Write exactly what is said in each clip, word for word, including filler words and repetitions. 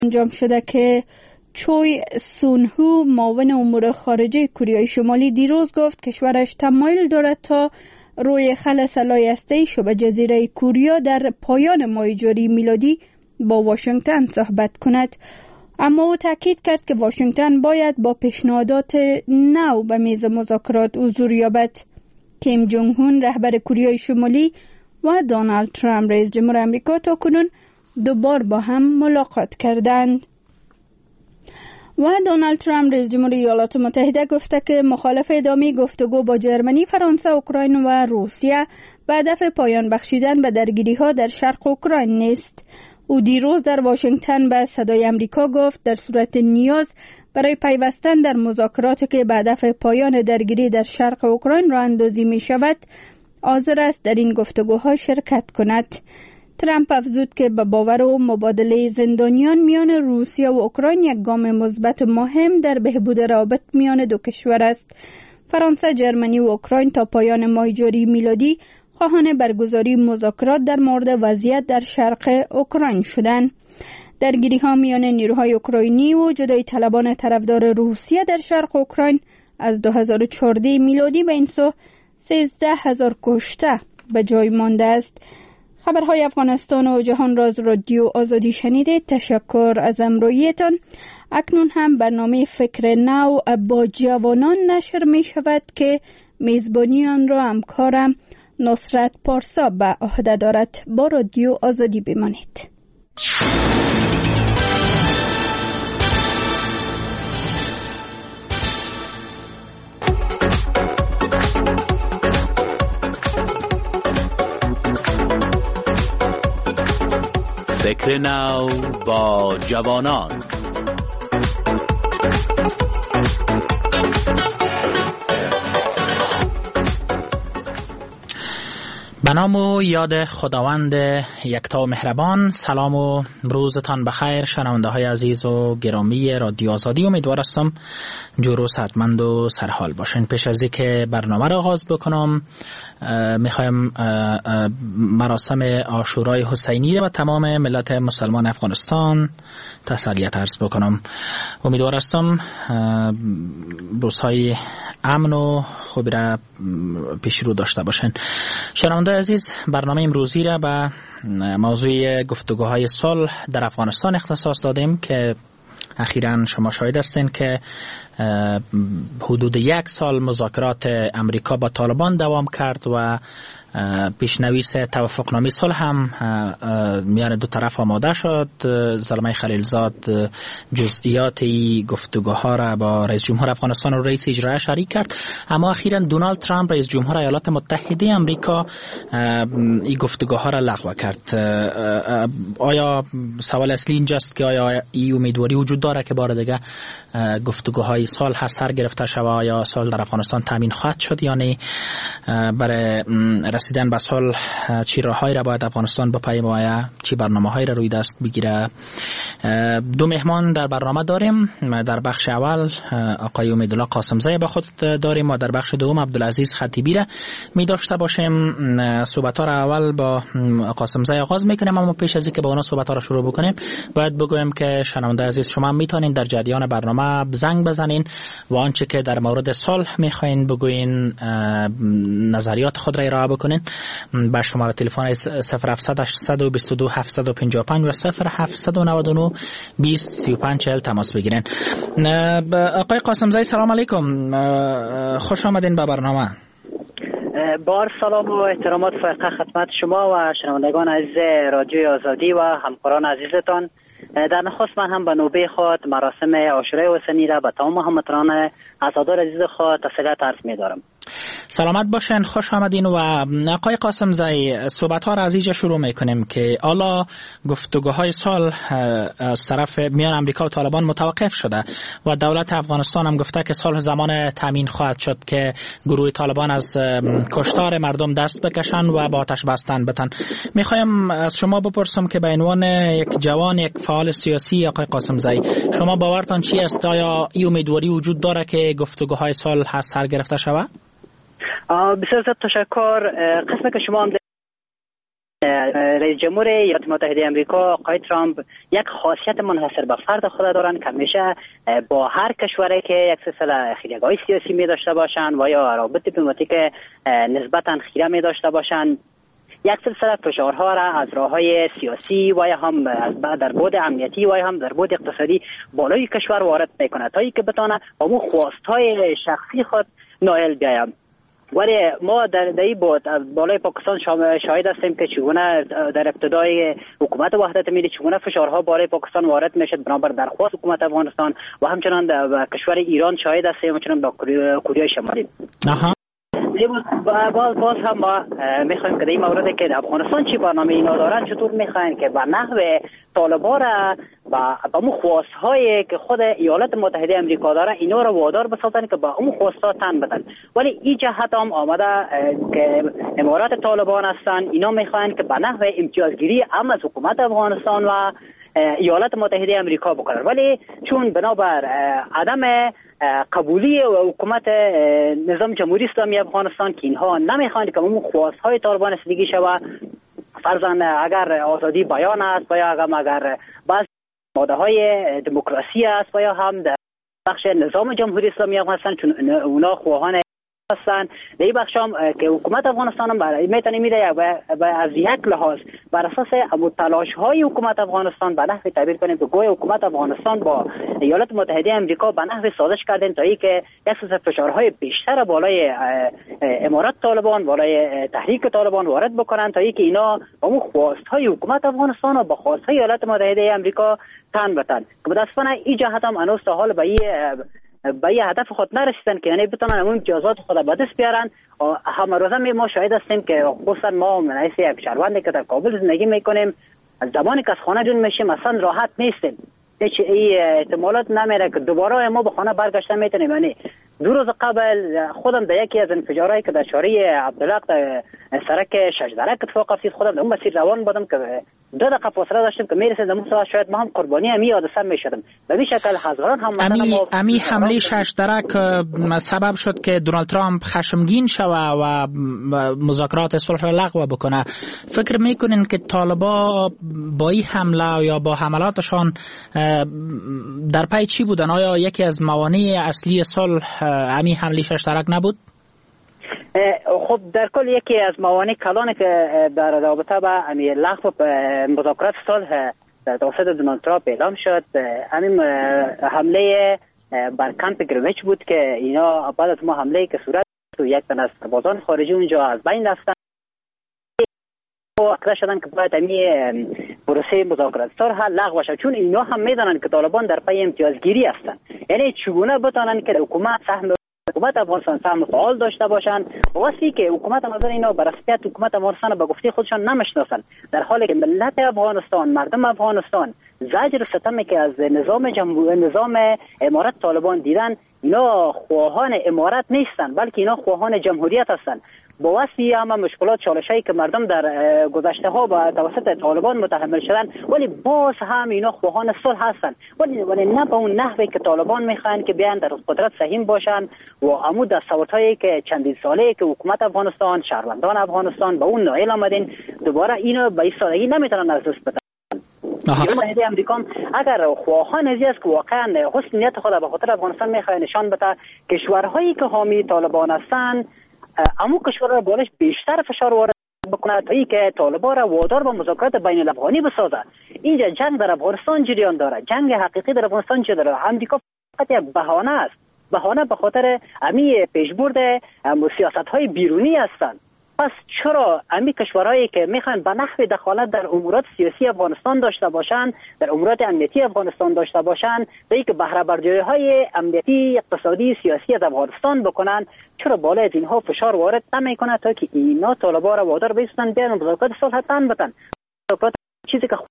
انجام شده که چوی سونهو معاون امور خارجه کره شمالی دیروز گفت کشورش تمایل دارد تا روی خل سلاح هسته‌ای شبه جزیره کوریا در پایان ماه جاری میلادی با واشنگتن صحبت کند. اما او تاکید کرد که واشنگتن باید با پیشنهادات نو به میز مذاکرات حضور یابد. کیم جونگ هون رهبر کره شمالی و دونالد ترامپ رئیس جمهور آمریکا تا کنون دوبار با هم ملاقات کردند. و دونالد ترامپ رئیس جمهور ایالات متحده گفته که مخالف ادامه گفتگو با جرمنی، فرانسه، اوکراین و روسیه به هدف پایان بخشیدن به درگیری‌ها در شرق اوکراین نیست. او دیروز در واشنگتن به صدای آمریکا گفت در صورت نیاز برای پیوستن در مذاکراتی که به هدف پایان درگیری در شرق اوکراین راه اندازی می شود، حاضر است در این گفتگوها شرکت کند. ترامپ افزود که به باور او مبادله زندانیان میان روسیه و اوکراین یک گام مثبت مهم در بهبود روابط میان دو کشور است. فرانسه، جرمنی و اوکراین تا پایان ماه جاری میلادی خواهان برگزاری مذاکرات در مورد وضعیت در شرق اوکراین شدند. درگیری ها میان نیروهای اوکراینی و جدایی طلبان طرفدار روسیه در شرق اوکراین از دو هزار و چهارده میلادی به این سو سیزده هزار کشته به جای مانده است. خبرهای افغانستان و جهان را از رادیو آزادی شنیدید. تشکر از همراهیتان. اکنون هم برنامه فکر نو با جوانان نشر می شود که میزبانی آن را همکارم نصرت پارسا به عهده دارد. با رادیو آزادی بمانید. فکر نو با جوانان. به نام و یاد خداوند یکتا و مهربان. سلام و روزتان بخیر شنونده های عزیز و گرامی رادیو آزادی. امیدوار هستم جور و صحتمند و سرحال باشین. پیش از اینکه برنامه را آغاز بکنم میخوایم مراسم عاشورای حسینی و تمام ملت مسلمان افغانستان تسلیت عرض بکنم. امیدوار هستم روزهای امن و خوبی را پیش رو داشته باشین. شنونده عزیز، برنامه امروزی را به موضوع گفتگوهای صلح در افغانستان اختصاص دادیم که اخیراً شما شاهد هستین که حدود یک سال مذاکرات امریکا با طالبان دوام کرد و پیشنویس توافقنامه صلح هم میان دو طرف آماده شد. زلمه خلیلزاد جزئیات گفتگوها را با رئیس جمهور افغانستان و رئیس اجرایی شریک کرد، اما اخیراً دونالد ترامپ رئیس جمهور ایالات متحده آمریکا این گفتگوها را لغو کرد. آیا سوال اصلی اینجاست که آیا این امیدواری وجود داره که بار دیگه گفتگوهای صلح سر گرفته شود؟ آیا صلح در افغانستان تامین خواهد شد یا نه؟ برای رسیدن به صلح چی راههایی را باید افغانستان بپیماید؟ چی برنامه‌هایی را روی دست بگیره؟ دو مهمان در برنامه داریم. در بخش اول آقای امیدالله قاسمزی به خود داریم و در بخش دوم عبدالعزیز خطیبی را می داشته باشیم. صحبت‌ها را اول با قاسمزی آغاز میکنیم، اما پیش از اینکه با اون صحبت‌ها را شروع بکنیم باید بگویم که شنونده عزیز شما میتونین در جریان برنامه زنگ بزنین و آنچه که در مورد صلح میخواین بگوین، نظریات خود را ارائه بکنین. با شماره تلفن صفر هفتصد هشتصد و بیست و دو هفتصد و پنجاه و پنج و صفر هفتصد و نود و نه بیست سی و پنج چهل تماس بگیرین. آقای قاسمزی سلام علیکم، خوش آمدین به برنامه. بار سلام و احترامات فائقه خدمت شما و شنوندگان عزیز رادیو آزادی و همکاران عزیزتان. در نخست من هم به نوبه خود مراسم عاشورای حسینی را به تمام هموطنان عزادار عزیز خود تسلیت عرض می‌دارم. سلامت باشین، خوش آمدین. و آقای قاسمزی، صحبت ها را از اینجا شروع میکنیم که حالا گفتگوهای صلح از طرف میان امریکا و طالبان متوقف شده و دولت افغانستان هم گفته که صلح زمان تامین خواهد شد که گروه طالبان از کشتار مردم دست بکشن و با آتش بستن بتن. میخوایم از شما بپرسم که به عنوان یک جوان، یک فعال سیاسی، آقای قاسمزی، شما باورتان چی است؟ آیا این امیدواری وجود داره که گفتگوهای صلح سر گرفته شود؟ بسیار زیاد تشکر. قسمی که شما هم رئیس جمهور ایالات متحده آمریکا آقای ترامپ یک خاصیت منحصر به فرد خود دارن که همیشه با هر کشوری که یک سلسله خیریگاهی سیاسی می داشته باشند و یا روابط دیپلماتیک نسبتا خیره می داشته باشند، یک سلسله فشارها را از راههای سیاسی و یا هم در بعد امنیتی و یا هم در بعد اقتصادی بالای کشور وارد میکنه تا اینکه بتونه با اون خواستهای شخصی خود نائل بیاید. ولی ما در این بود بالای پاکستان شاهد هستیم که چگونه در ابتدای حکومت وحدت ملی چگونه فشارها بالای پاکستان وارد میشد بنابر درخواست حکومت افغانستان و همچنان در کشور ایران شاهد هستیم، همچنان با کره شمالی. آها. باز باز هم ما میخوایم که در این مورد که افغانستان چی برنامه اینا دارن، چطور میخواین که به نحو طالبان را با اون خواست‌هایی که خود ایالات متحده آمریکا داره اینا را وادار بسازن که با اون خواست‌ها تن بدن. ولی این جهت هم آمده که امارات طالبان هستن، اینا میخواین که به نحو امتیازگیری هم از حکومت افغانستان و ایالات متحده آمریکا بکنن، ولی چون بنابر عدم قبولی و حکومت نظام جمهوری اسلامی افغانستان که اینها نمیخواند که اون خواستهای طالبان رسیدگی شود، فرضاً اگر آزادی بیان است و یا اگر بعض ماده های دموکراسی است و یا هم در بخش نظام جمهوری اسلامی افغانستان چون اونا خواهان هستند، در این بخش هم که حکومت افغانستان هم برای میتونه میده و از یک لحاظ بر اساس تلاش های حکومت افغانستان به نحو تعبیر کنیم که گویا حکومت افغانستان با ایالات متحده آمریکا به نحو سازش کردن تا اینکه یک سری فشارهای بیشتر بالای امارات طالبان بالای تحریک طالبان وارد بکنن تا اینکه اینا با اون خواست‌های حکومت افغانستان و با خواست‌های ایالات متحده آمریکا تن بدن که متأسفانه این جهت هم هنوز تا حال به به یه هدف خود نرسیدن که یعنی بتونن اون امتیازات خود به دست بیارن. همه روزه ما شاهد هستیم که خصوصا ما من یک شهروندی که در کابل زندگی میکنیم از زمانی که از خانه جون میشیم اصلا راحت نیستیم، هیچ احتمالات نمیره که دوباره ما به خانه برگشتن میتونیم. یعنی دو روز قبل خودم در یکی از انفجارهایی که در شارع عبدالحق در سرک شجدرک اتفاق افتاد خودم در اون مسیر روان بودم که دو دقیقه فاصله داشتیم که میرسیدم اون ساعت شاید ما هم قربانی همین حادثه میشدم. به این شکل هزاران هم امی امی حمله شجدرک سبب شد که دونالد ترامپ خشمگین شوه و مذاکرات صلح را لغو بکنه. فکر میکنین که طالبا با این حمله یا با حملاتشان در پی چی بودن؟ آیا یکی از موانع اصلی صلح امی حمله شجدرک نبود؟ خب در کل یکی از موانع کلانی که در رابطه با امی لغو مذاکرات صلح در توسط دونالد ترامپ اعلام شد همین حمله بر کمپ گرویچ بود که اینا بعد از ما حمله که صورت تو یک تن از سربازان خارجی اونجا از بین رفتن و اقرار شدن که باید همین پروسه مذاکرات صلح لغو شد، چون اینا هم میدونن که طالبان در پی امتیازگیری هستن. یعنی چگونه بتونن که حکومت سهم حکومت افغانستان سهم فعال داشته باشند واسه که حکومت افغانستان اینا به رسمیت حکومت افغانستان به گفته خودشان نمیشناسن، در حالی که ملت افغانستان مردم افغانستان زجر و ستمی که از نظام جمهور نظام امارت طالبان دیدن اینا خواهان امارت نیستن بلکه اینا خواهان جمهوریت هستند. با واسه هم مشکلات چالشایی که مردم در گذشته ها با توسط طالبان متحمل شدن ولی باز هم اینا خواهان صلح هستند، ولی ولی نه به اون نحوی که طالبان میخوان که بیان در قدرت سهیم باشن و عمود دستاوردهایی که چندین ساله که حکومت افغانستان شهروندان افغانستان به اون نائل آمدین دوباره اینو به این سادگی نمیتونن از دست بدن. ایالات متحده آمریکا اگر خواهان ازی است که واقعا حسن نیت خود به خاطر افغانستان میخواد نشان بده، کشورهایی که حامی طالبان هستند امو کشورها را بالش بیشتر فشار وارد بکنه تا اینکه طالبان را وادار به مذاکرات بین الافغانی بسازه. اینجا جنگ در افغانستان جریان داره، جنگ حقیقی در افغانستان جریان داره. امریکا فقط یک بهانه است، بهانه به خاطر امی پیشبرد سیاست‌های بیرونی هستند. پس چرا امی کشورهایی که میخوان به نحو دخالت در امورات سیاسی افغانستان داشته باشند، در امورات امنیتی افغانستان داشته باشند، به اینکه بهره برداری‌های امنیتی، اقتصادی، سیاسی از افغانستان بکنن، چرا بالای از اینها فشار وارد نمیکنه تا که اینا طالبان را وادار بایستن بیان مذاکرات صلح تن بدن؟ مذاکرات چیزی که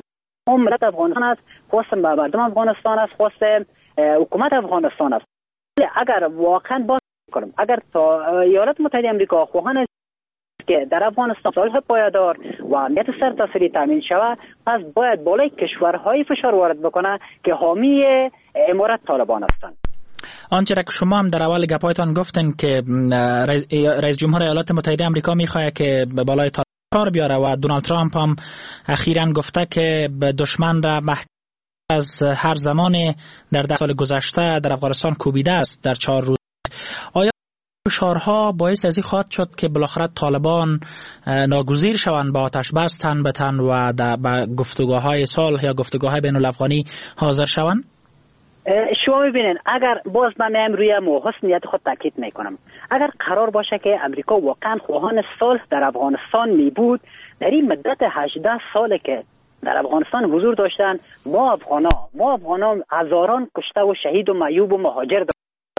ملت افغانستان است، خواست مردم افغانستان است، خواست حکومت افغانستان است. اگر واقعا باز کنم اگر تا ایالات متحده آمریکا خواهان که در افغانستان صلح پایدار و امنیت سرتاسری تامین شود، پس باید بالای کشورهای فشار وارد بکنه که حامی امارت طالبان هستند. آنچه را که شما هم در اول گپایتان گفتن که رئیس جمهور ایالات متحده آمریکا میخواد که بالای کار بیاره و دونالد ترامپ هم اخیراً گفته که به دشمن را محکم از هر زمان در ده سال گذشته در افغانستان کوبیده است در چهار روز. آیا فشارها باعث از این خواهد شد که بالاخره طالبان ناگزیر شوند با آتش بس تن به تن و به گفتگوهای صلح یا گفتگوهای بین الافغانی حاضر شوند؟ شما میبینین اگر باز من میام روی حسن نیت خود تاکید میکنم، اگر قرار باشه که امریکا واقعا خواهان صلح در افغانستان می بود، در این مدت هجده ساله که در افغانستان حضور داشتن، ما افغانا ما افغانا هزاران کشته و شهید و معیوب و مهاجر داشتن.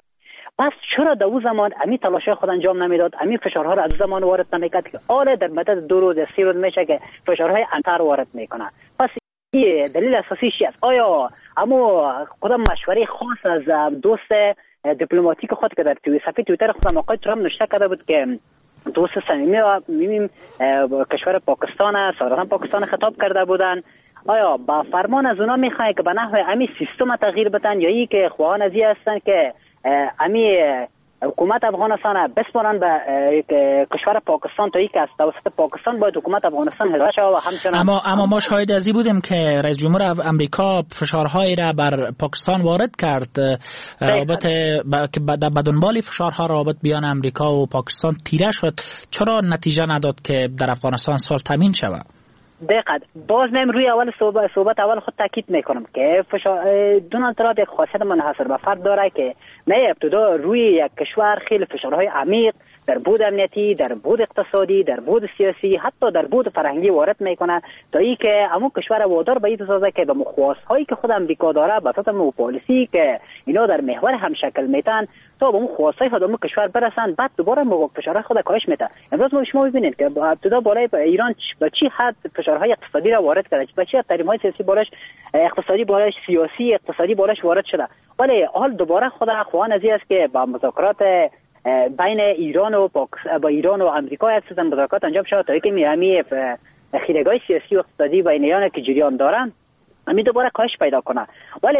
پس چرا در اون زمان امی تلاش خود انجام نمیداد، امی فشارها را از زمان وارد نمیکرد که آله در مدت دو روز سی روز میشه که فشارهای انتر وارد میکنه؟ پس این دلیل اساسی چی است؟ آیا اما کدام مشوره خاص از دوست دیپلماتیک خود که در صفحه توییتر خود آقای ترامپ نوشته کرده بود که دوست صمیمی و می‌بینیم کشور پاکستان سازمان پاکستان خطاب کرده بودن، آیا با فرمان از اونا میخواین که به نحو امی سیستم تغییر بدن یا ای که خواهان ازی هستن که امی حکومت افغانستان بسپارن به کشور پاکستان تا ای که از توسط پاکستان باید حکومت افغانستان حلوه شود و همچنان اما اما ما شاهد ازی بودیم که رئیس جمهور امریکا فشارهایی را بر پاکستان وارد کرد رابط که به دنبال فشارها رابط بیان امریکا و پاکستان تیره شد. چرا نتیجه نداد که در افغانستان صلح تامین شود؟ دقیقاً باز من روی اول صحبت, صحبت اول خود تاکید میکنم که فشار دونالد ترامپ یک خاصیت منحصر به فرد داره که نه ابتدا روی یک کشور خیلی فشارهای عمیق در بود امنیتی، در بود اقتصادی، در بود سیاسی، حتی در بود فرهنگی وارد میکنه تا ای که همون کشور وادار به این سازه که به مخواست‌هایی که خود امریکا داره به اساس پالیسی که اینا در محور هم شکل میتن تا به اون خواست‌های خود اون کشور برسن، بعد دوباره فشارهای خود کاهش میده. امروز ما شما ببینید که ابتدا بالای ایران به چی حد فشارهای اقتصادی را وارد کرده، به چی حد تحریم‌های سیاسی بالاش اقتصادی بالاش سیاسی اقتصادی بالاش وارد شده، ولی حال دوباره خود خواهان ازی است که با مذاکرات بین ایران و با ایران و آمریکا یک مذاکرات انجام شود تا اینکه میامی خیرگاه سیاسی و اقتصادی بین ایران که جریان دارن امی دوباره کاهش پیدا کنه. ولی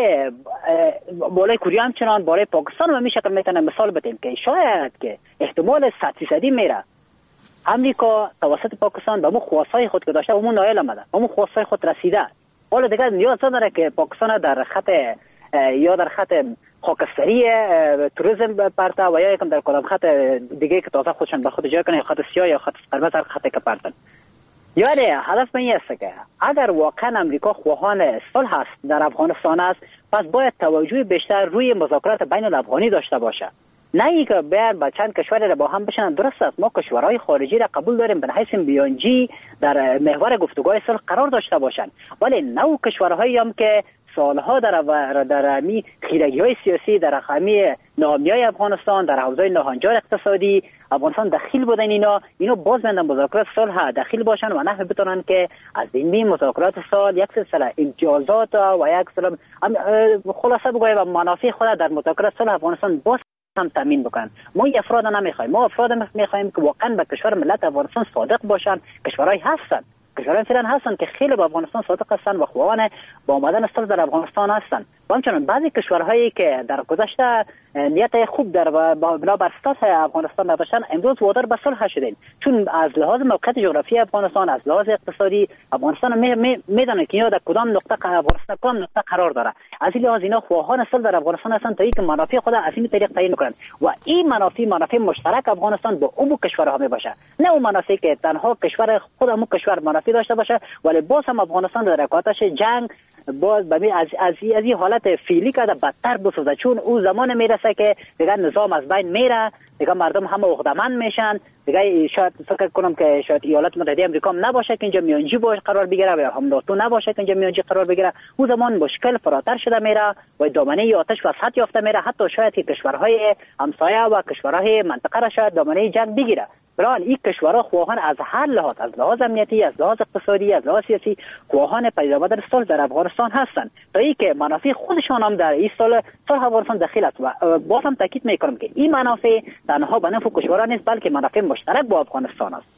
بالای کره همچنان بالای پاکستان و میشه که میتونه مثال بدیم که شاید که احتمال صد فیصدی میره امریکا توسط پاکستان به مو خواستای خود که داشته اون نایل آمده، به مو خواستای خود رسیده. حالا دیگه نیاز نداره که پاکستان در خط یا در خط خاکستری توریسم پرتا و یا یکم در کدام خط دیگه که تازه خودشان به خود جای کنه، خط سیاه یا خط قرمز، هر خطی که پرتن. یعنی هدف من این است که اگر واقعا امریکا خواهان صلح است در افغانستان است، پس باید توجه بیشتر روی مذاکرات بین الافغانی داشته باشه، نه اینکه بیان با چند کشور را با هم بشنن. درست است ما کشورهای خارجی را قبول داریم به حیث بیانجی در محور گفتگوهای صلح قرار داشته باشند، ولی نه کشورهایی هم که سالها در در امی خیرگی‌های سیاسی، در امی ناامیای افغانستان، در حوزه ناهنجار اقتصادی افغانستان دخیل بودن، اینا اینا باز میندن مذاکرات صلح دخیل باشن و نه بتونن که از این مذاکرات صلح یک سلسله امتیازات و یک سلسله خلاصه بگویم منافع خود در مذاکرات صلح افغانستان باز هم تامین بکنن. ما افراد نمیخوایم، ما افراد میخوایم که واقعا به کشور ملت افغانستان صادق باشن. کشورهای هستن کشورهای فعلا هستن که خیلی به افغانستان صادق هستن و خواهان با آمدن صلح در افغانستان هستن. و همچنین بعضی کشورهایی که در گذشته نیت خوب در بنا بر اساس افغانستان نداشتن امروز وادار به صلح شدن، چون از لحاظ موقعیت جغرافی افغانستان، از لحاظ اقتصادی افغانستان میدونن که اینا در کدام نقطه افغانستان کدام نقطه قرار داره. از این لحاظ اینا خواهان صلح در افغانستان هستن تا اینکه منافع خود از این طریق تعیین کنن و این منافع منافع مشترک افغانستان با اون کشورها می باشه، نه اون منافع که تنها کشور خودمون کشور منافع داشته باشه. ولی باز هم افغانستان در آتش جنگ باز به از از این حالت فعلی که بدتر بسازه، چون او زمان میرسه که دیگه نظام از بین میره، دیگه مردم همه عقده‌مند میشن، دیگه شاید فکر کنم که شاید ایالات متحده آمریکا هم نباشه که اینجا میانجی باش قرار بگیره و هم ناتو نباشه که اینجا میانجی قرار بگیره. او زمان مشکل فراتر شده میره و دامنه آتش وسعت یافته میره، حتی شاید که کشورهای همسایه و کشورهای منطقه را شاید دامنه جنگ بگیره. برای این کشورها خواهان از هر لحاظ، از لحاظ امنیتی، از لحاظ اقتصادی، از لحاظ سیاسی خواهان پیدا آمدن صلح در افغانستان هستند تا اینکه منافع خودشان هم در این صلح صلح افغانستان دخیل است. و باز هم تاکید میکنم که این منافع تنها به نفع کشورها نیست بلکه منافع مشترک با افغانستان است.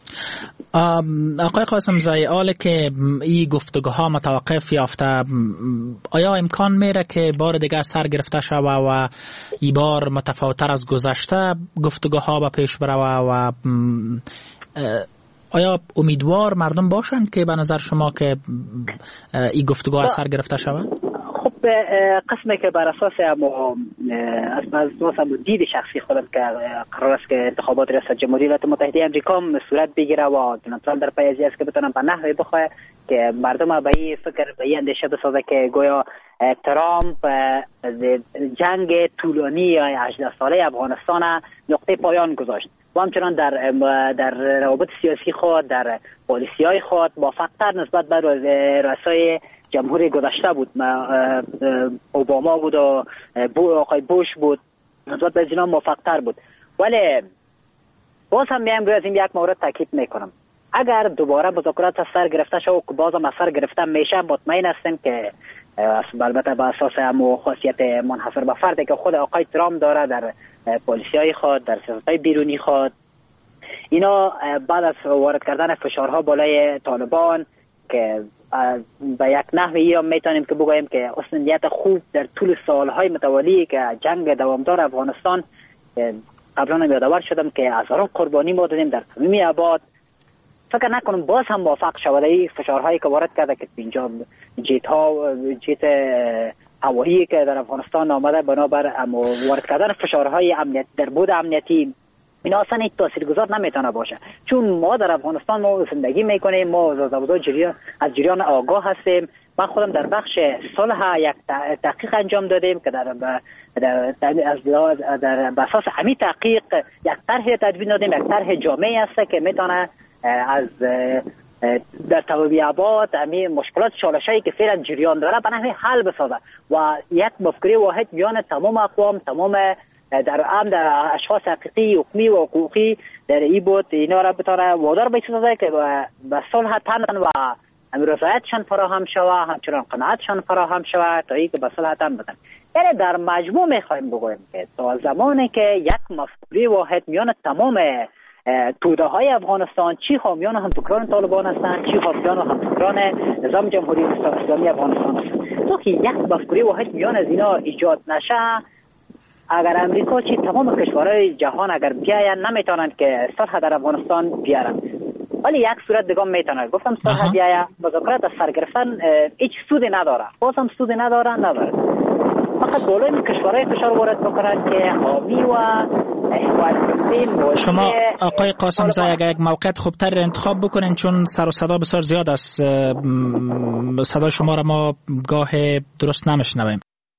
آقای قاسم زایی، حالا که این گفتگوها متوقف یافته، آیا امکان میره که بار دیگه سر گرفته شوه و این بار متفاوت‌تر از گذشته گفتگوها به پیش بره و آیا امیدوار مردم باشند که به نظر شما که این گفتگوها سر گرفته شود؟ خب قسمی که بر اساس اما از اساس دید شخصی خودم که قرار است که انتخابات ریاست جمهوری ایالات متحده آمریکا صورت بگیره و دونالد ترامپ در پی از است که بتونن به نحوی بخواه که مردم به این فکر به این اندیشه بسازه که گویا ترامپ جنگ طولانی یا هجده ساله افغانستان نقطه پایان گذاشت و همچنان در در روابط سیاسی خود، در پالیسی های خود موفق‌تر نسبت به رؤسای جمهوری گذشته بود. اوباما بود و آقای بوش بود، نسبت به اینا موفق‌تر بود. ولی باز هم میایم روی از این یک مورد تاکید میکنم، اگر دوباره مذاکرات سر گرفته شد و باز هم سر گرفته میشه، مطمئن هستیم که البته به اساس هم خاصیت منحصر به فردی که خود آقای ترامپ داره در پالیسی های خود، در سیاست های بیرونی خود، اینا بعد از وارد کردن فشارها بالای طالبان که به یک نحوی هم میتونیم که بگوییم که اصلا نیت خوب در طول سالهای متوالی که جنگ دوامدار افغانستان، قبلا هم یادآور شدم که هزاران قربانی ما دادیم در تمامی ابعاد، فکر نکنم باز هم موفق شود این فشارهایی که وارد کرده که اینجا جیت ها جیت هوایی که در افغانستان آمده بنابر وارد کردن فشارهای امنیت در بود امنیتی، اینا اصلا هیچ تاثیرگذار نمیتونه باشه، چون ما در افغانستان ما زندگی میکنیم، ما از جریان از جریان آگاه هستیم. من خودم در بخش صلح یک تحقیق انجام دادیم که در در از در اساس همین تحقیق یک طرح تدوین دادیم، یک طرح جامعی است که میتونه از در تمامی ابعاد همین مشکلات چالشایی که فعلا جریان داره به نحوی حل بسازه و یک مفکوره واحد میان تمام اقوام، تمام در عام در اشخاص حقیقی حکومی و حقوقی در این بود اینا را بتونه وادار بسازه که به صلح تن و رضایتشان فراهم شود، همچنان قناعتشان فراهم شود تا اینکه به صلح تن بدن. یعنی در مجموع میخوایم بگوییم که تا زمانی که یک مفکوره واحد میان تمام توده های افغانستان، چی حامیان هم فکران طالبان هستند، چی حامیان هم فکران نظام جمهوری اسلامی افغانستان هستند، تا که یک مفکوره واحد میان از اینا ایجاد نشه، اگر امریکا چی تمام کشورهای جهان اگر بیاین نمیتونند که صلح در افغانستان بیارن، ولی یک صورت دیگه میتونه، گفتم صلح بیاید مذاکرات از سر گرفتن هیچ سودی نداره، باز هم سودی نداره نداره فقط بالای کشورهای فشار وارد بکنند که حامی و شما آقای قاسم زای اگر یک موقعیت خوبتر انتخاب بکنین، چون سر و صدا بسیار زیاد است، صدا شما را ما گاه درست نمیشنویم.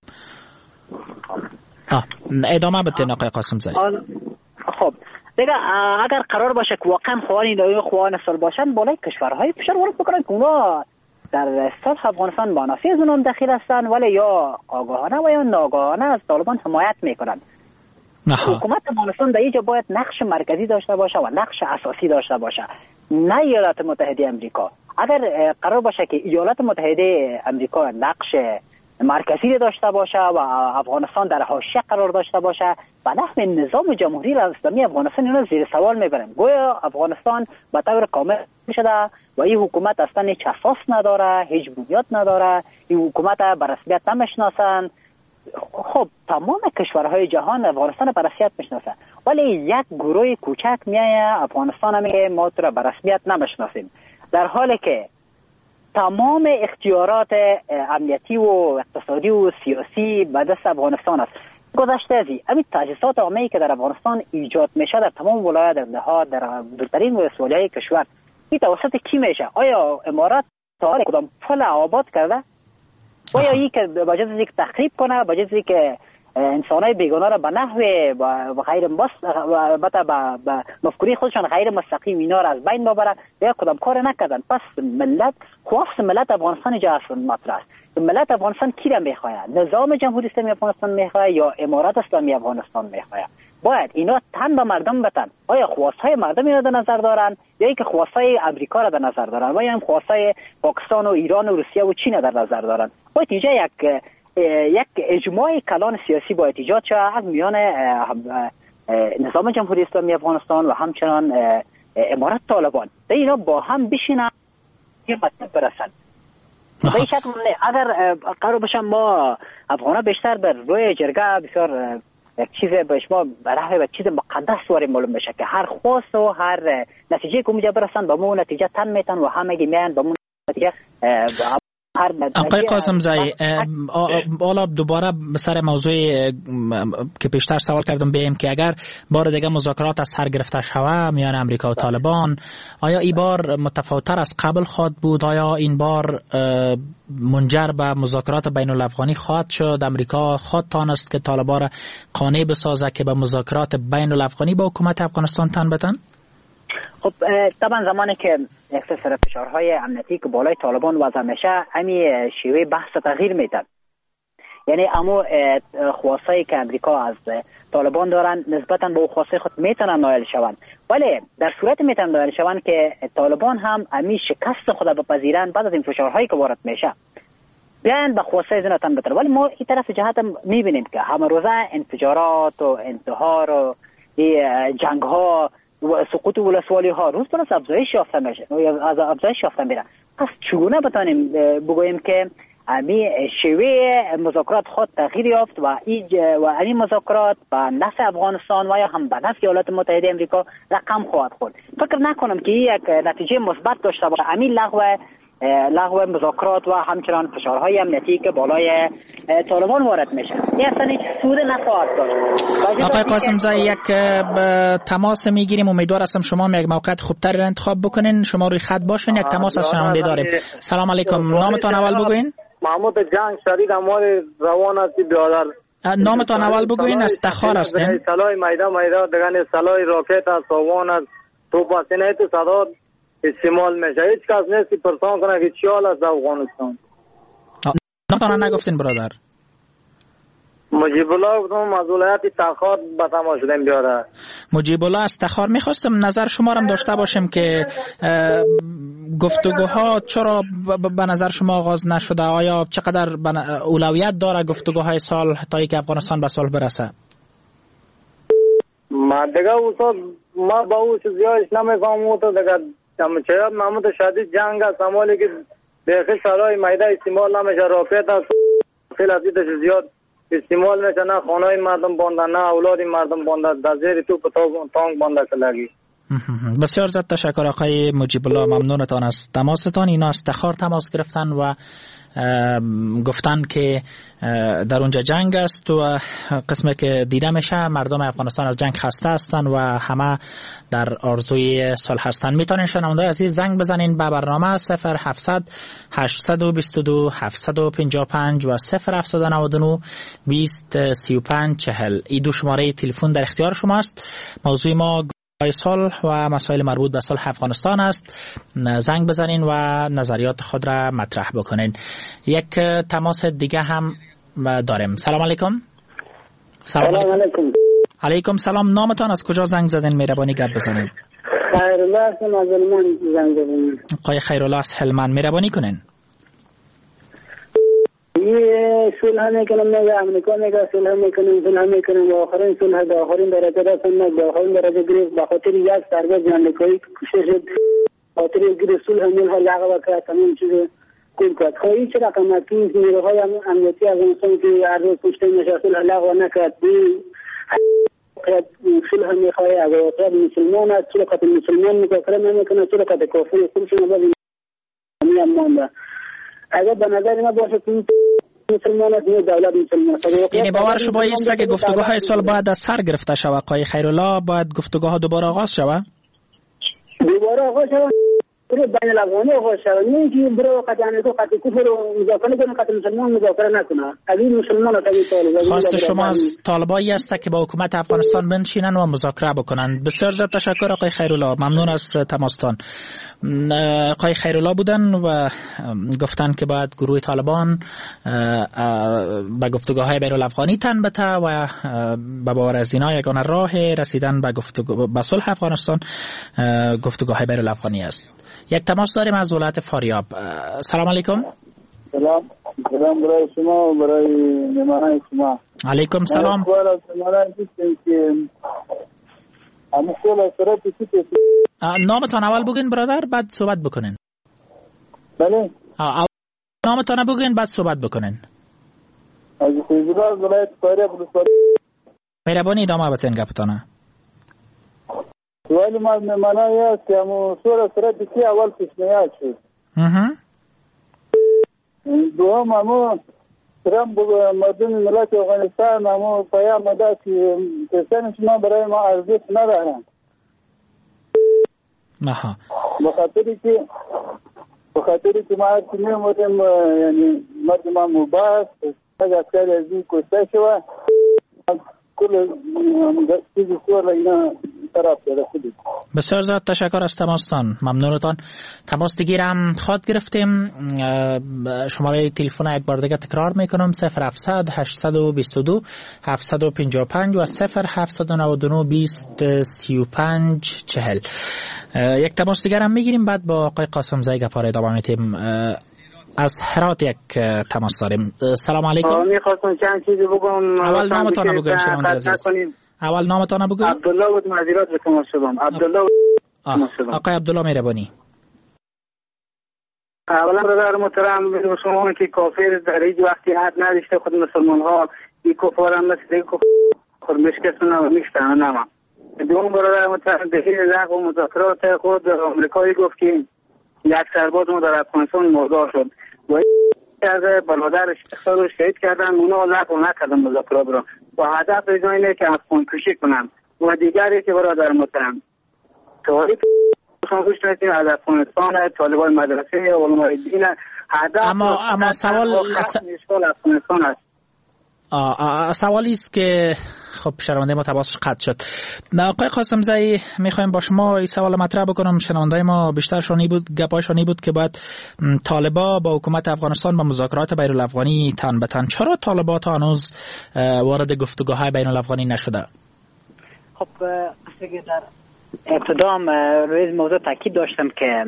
ادامه بدین آقای قاسم زای. خب دیگه اگر قرار باشه که واقعا خوان این خوان اصل باشن، بالای کشورهای فشار وارد بکنن که اونا در صلح افغانستان منافع از اونم دخیل هستن، ولی یا آگاهانه و یا ناآگاهانه از طالبان حمایت میکنن. حکومت افغانستان در اینجا باید نقش مرکزی داشته باشه و نقش اساسی داشته باشه، نه ایالات متحده آمریکا. اگر قرار باشه که ایالات متحده آمریکا نقش مرکزی داشته باشه و افغانستان در حاشیه قرار داشته باشه، به نحو نظام جمهوری اسلامی افغانستان اینو زیر سوال میبرن، گویا افغانستان به طور کامل شده و این حکومت اصلا هیچ اساس نداره، هیچ بنیاد نداره، این حکومت به رسمیت نمیشناسن. خب تمام کشورهای جهان افغانستان به رسمیت میشناسه، ولی یک گروه کوچک میایه افغانستان میگه ما تو را به رسمیت نمیشناسیم، در حالی که تمام اختیارات امنیتی و اقتصادی و سیاسی به دست افغانستان است. گذشته ازی همین تجهیزات عامه‌ای که در افغانستان ایجاد میشه در تمام ولایات، در نهاد، در دورترین ولایت‌های کشور، این توسط کی میشه؟ آیا امارات تا حال کدام پل آباد کرده؟ آیا این که به جز اینکه تخریب کنه، به جز اینکه انسانای بیگانه را به نحو و غیر مس البته به مفکوره خودشان غیر مستقیم اینا را از بین ببره، یا کدام کار نکردن. پس ملت خواست ملت افغانستان اینجا اصلا مطرح است. ملت افغانستان کی را میخواد؟ نظام جمهوری اسلامی افغانستان میخواد یا امارات اسلامی افغانستان میخواد؟ باید اینا تن به مردم بدن. آیا خواستهای مردم را در نظر دارن یا اینکه خواستهای امریکا را در نظر دارن، و یا هم خواستهای پاکستان و ایران و روسیه و چین را در نظر دارن؟ باید اینجا یک یک اجماع کلان سیاسی باید ایجاد شود از میان نظام جمهوری اسلامی افغانستان و همچنان امارات طالبان، به اینا با هم بشینن یه مطلب برسن. به این شکل اگر قرار باشه ما افغانا بیشتر بر روی جرگه بسیار یک چیز به شما برای یک چیز مقدس وارد معلوم بشه که هر خواست و هر نتیجه که اونجا برسن به مون نتیجه تن میتن و همگی میان به مون نتیجه. آقای قاسم زایی، حالا دوباره سر موضوع که پیشتر سوال کردم بیم که اگر بار دیگه مذاکرات از سر گرفته شوه میان امریکا و طالبان، آیا این بار متفاوت‌تر از قبل خواهد بود؟ آیا این بار منجر به مذاکرات بین الافغانی خواهد شد؟ امریکا خواهد تانست که طالبان را قانع بسازه که به مذاکرات بین الافغانی با حکومت افغانستان تن بدن؟ خب طبعا زمانی که یک سری فشارهای امنیتی که بالای طالبان وضع میشه، همین شیوه بحث تغییر میده. یعنی اما خواستایی که امریکا از طالبان دارن نسبتا به خواستای خود میتونن نایل شوند، ولی در صورت میتونن نایل شوند که طالبان هم همین شکست خود بپذیرن بعد از این فشارهایی که وارد میشه، بیان به خواستای زنه تن بتر. ولی ما این طرف جهت هم میبینیم که همه روزه انفجارات و انتحار و جنگ ها و سقوط ولسوالی ها روز به روز افزایش یافته میشه، از افزایش یافته میره. پس چگونه بتانیم بگوییم که امی شیوه مذاکرات خود تغییر یافت و این و این مذاکرات به نفع افغانستان و یا هم به نفع ایالات متحده آمریکا رقم خواهد خورد؟ فکر نکنم که یک نتیجه مثبت داشته باشه همین لغو لغو مذاکرات و همچنان فشارهای امنیتی که بالای طالبان وارد میشه. این اصلا هیچ سود نخواهد داشت. آقای قاسم زایی، یک تماس میگیریم، امیدوار هستم شما یک موقعیت خوبتری را انتخاب بکنین. شما روی خط باشین، یک تماس از شنونده داریم. سلام علیکم، نامتان اول بگوین. محمود جنگ شدید اموال روان هستی برادر. نامتان اول بگوین. از تخار هستین؟ سلای میدا میدا دگان سلای راکت از سوان از توپ نه تو صدا استعمال میشه. هیچ کس نیستی پرسان کنه که چی حال از افغانستان. نامتان نگفتین برادر؟ مجیب الله گفتم از ولایت تخار به تماس شدیم بیاره. مجیب الله از تخار. میخواستم نظر شما را داشته باشم که گفتگوها چرا به نظر شما آغاز نشده؟ آیا چقدر اولویت داره گفتگوهای صلح تا اینکه افغانستان به صلح برسه؟ ما دیگه استاد ما با او زیادش نمیفهمم. تو دیگه چمچیات محمود شدید جنگ است، امالی که بیخی سرای میده استعمال نمیشه، راکت است خیلی از دیدش زیاد استعمال میشه، نه خانه مردم بانده نه اولاد مردم بانده، در زیر توپ تانک بانده شلگی. بسیار زیاد تشکر آقای مجیب الله، ممنونتان از تماستان. اینا از تخار تماس گرفتن و گفتن که در اونجا جنگ است و قسمی که دیده میشه مردم افغانستان از جنگ خسته هستن و همه در آرزوی صلح هستن. میتونین شنونده‌های عزیز زنگ بزنین به برنامه صفر هفتصد هشتصد و بیست و دو هفتصد و پنجاه و پنج و صفر هفتصد و نود و نه بیست سی و پنج چهل. این دو شماره تلفن در اختیار شماست. موضوع ما صلح و مسائل مربوط به صلح افغانستان است. زنگ بزنین و نظریات خود را مطرح بکنین. یک تماس دیگه هم داریم. سلام علیکم. سلام علیکم. علیکم سلام. نامتان، از کجا زنگ زدین؟ مهربانی گپ بزنین. خیرالله هستم از هلمند زنگ زدم. آقای خیرالله از هلمند، مهربانی کنین. یه صلح میکنم، میگه امریکا میگه صلح میکنم صلح میکنم و آخرین صلح به آخرین درجه رسوندن، به آخرین درجه گرفت به خاطر یک سرباز امریکایی کوشش خاطر گرفت صلح ملح لغو کرد، تمام چیز کل کرد. خواهی چه رقم اکنون نیروهای امنیتی افغانستان که هر روز کشته میشه صلح لغو نکرد، صلح میخواه اگر واقعا مسلمان است چرا قتل مسلمان مذاکره نمیکنه، چرا قتل کافر خودشون باز میام مانده. اگر به نظر ما باشه که مسلمان است نه دولت مسلمان است. یعنی باور شما است که گفتگوهای صلح باید از سر گرفته شود؟ آقای خیرالله، باید گفتگوها دوباره آغاز شود؟ دوباره آغاز شود برای بین الافغانی آغاز شود، نه اینکه برای قتل امریکا قتل کفر و مذاکره کنه قتل مسلمان مذاکره نکنه. اگه مسلمان است طالب خواست شما از طالبایی است که با حکومت افغانستان بنشینن و مذاکره بکنن. بسیار زیاد تشکر آقای خیرالله، ممنون از تماستان. آقای خیرالله بودن و گفتن که باید گروه طالبان به گفتگوهای بین الافغانی تن بده و به باور از اینا یگانه راه رسیدن به گفتگو به صلح افغانستان گفتگوهای بین الافغانی است. یک تماس داریم از ولایت فاریاب. سلام علیکم. سلام. سلام برای شما و برای مهمانان شما. علیکم سلام. نامتان اول بگین برادر، بعد صحبت بکنین. بله. نامتان بگین بعد صحبت بکنین. از خیزران ولایت فاریاب. مهربانی ادامه بتین گپتانه. ولی ما معنی است که همون سور سرد که اول پیشنهاد شد. دوم همون ترامپ مردم ملت افغانستان همون پیام داد که کسانی شما برای ما ارزش ندارند. آها. بخاطری که بخاطری که ما هرچی میمونیم یعنی مرد ما مباس از اسکر از این کشته شود کل چیزی سور اینا طرف داره خودی. بسیار زیاد تشکر از تماستان، ممنونتان. تماس دیگرم خواد گرفتیم. شماره تلفن یک بار دیگه تکرار میکنم: صفر هفتصد هشتصد و بیست و دو هفتصد و پنجاه و پنج و صفر هفتصد و نود و نه بیست سی و پنج چهل. یک تماس دیگرم میگیریم، بعد با آقای قاسم زی گپاره ادامه میدیم. از هرات یک تماس داریم. سلام علیکم. میخواستم چند چیزی بگم. اول نامتان بگویم شنونده عزیز. اول نامتان بگویم. عبدالله بود، معذرت به تماس شدم. عبدالله بود. آقای عبدالله مهربانی. اولا برادر محترم به شما که کافر در هیچ وقتی حد نداشته خود مسلمان ها این کفار هم مثل دیگه خود مشکستون هم میشتن نما. دوم برادر محترم به هیچ لغو و مذاکرات خود امریکایی گفت که یک سرباز ما در افغانستان مردار شد و از برادرش اختار شهید کردن، اونا لغو نکردن مذاکرات را و هدف از اینه که افغان کشی کنن. و دیگری که برادر محترم تاریخ شما گوش نتیم از افغانستان طالبان مدرسه علمای دین هدف اما اما سوال افغانستان است. سوالی است که خب شنونده ما تماسش قطع شد. آقای قاسم زی میخوایم با شما این سوال مطرح بکنم. شنونده ما بیشترشانی بود گپاشانی بود که باید طالبا با حکومت افغانستان با مذاکرات بین الافغانی تن به تن. چرا طالبا تا هنوز وارد گفتگوهای بین الافغانی نشده؟ خب اصلا در ابتدا هم روی موضوع تاکید داشتم که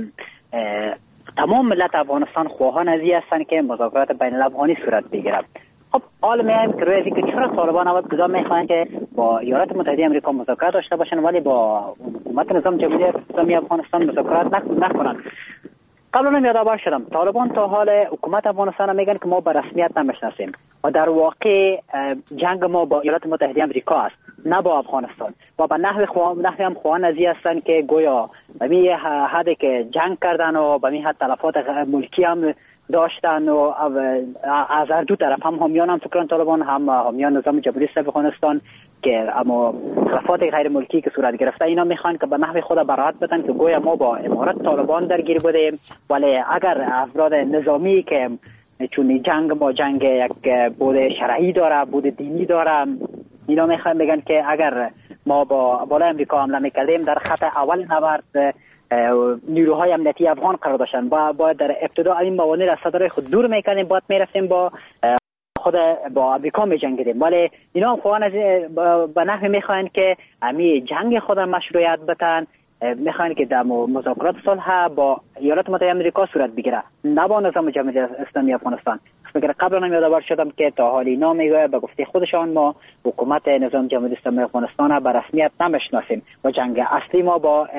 تمام ملت افغانستان خواهان از این هستند که مذاکرات بین الافغانی صورت بگیرد. خب حالا میایم که روی اینکه چرا طالبان اول کدام میخوان که با ایالات متحده آمریکا مذاکرات داشته باشن ولی با حکومت نظام جمهوری اسلامی افغانستان مذاکرات نکنن. قبلا یادآور شدم طالبان تا حال حکومت افغانستان میگن که ما به رسمیت نمیشناسیم و در واقع جنگ ما با ایالات متحده آمریکا است نه با افغانستان و به نحو خواهان نحو هم خواهان از این هستند که گویا به می حدی که جنگ کردن و به می حد تلفات ملکی هم داشتن و از هر دو طرف هم حامیان هم فکران طالبان هم حامیان نظام جمهوری اسلامی افغانستان که اما تلفات غیر ملکی که صورت گرفته اینا میخوان که به نحو خود برائت بدن که گویا ما با امارات طالبان درگیر بودیم ولی اگر افراد نظامی که چون جنگ با جنگ یک بود شرعی داره بود دینی داره اینا میخوان بگن که اگر ما با بالای امریکا حمله میکردیم در خط اول نبرد نیروهای امنیتی افغان قرار داشتن با باید در ابتدا این موانع را صدر خود دور میکنیم باید میرفتیم با خود با امریکا میجنگیدیم ولی اینا هم خواهان از به نحوی میخواین که امی جنگ خود مشروعیت بتن میخواین که در مذاکرات صلح با ایالات متحده آمریکا صورت بگیره نه با نظام جمهوری اسلامی افغانستان. فکر قبلا هم یادآور شدم که تا حالی اینا میگه به گفته خودشان ما حکومت نظام جمهوری اسلامی افغانستان به رسمیت نمیشناسیم و جنگ اصلی ما با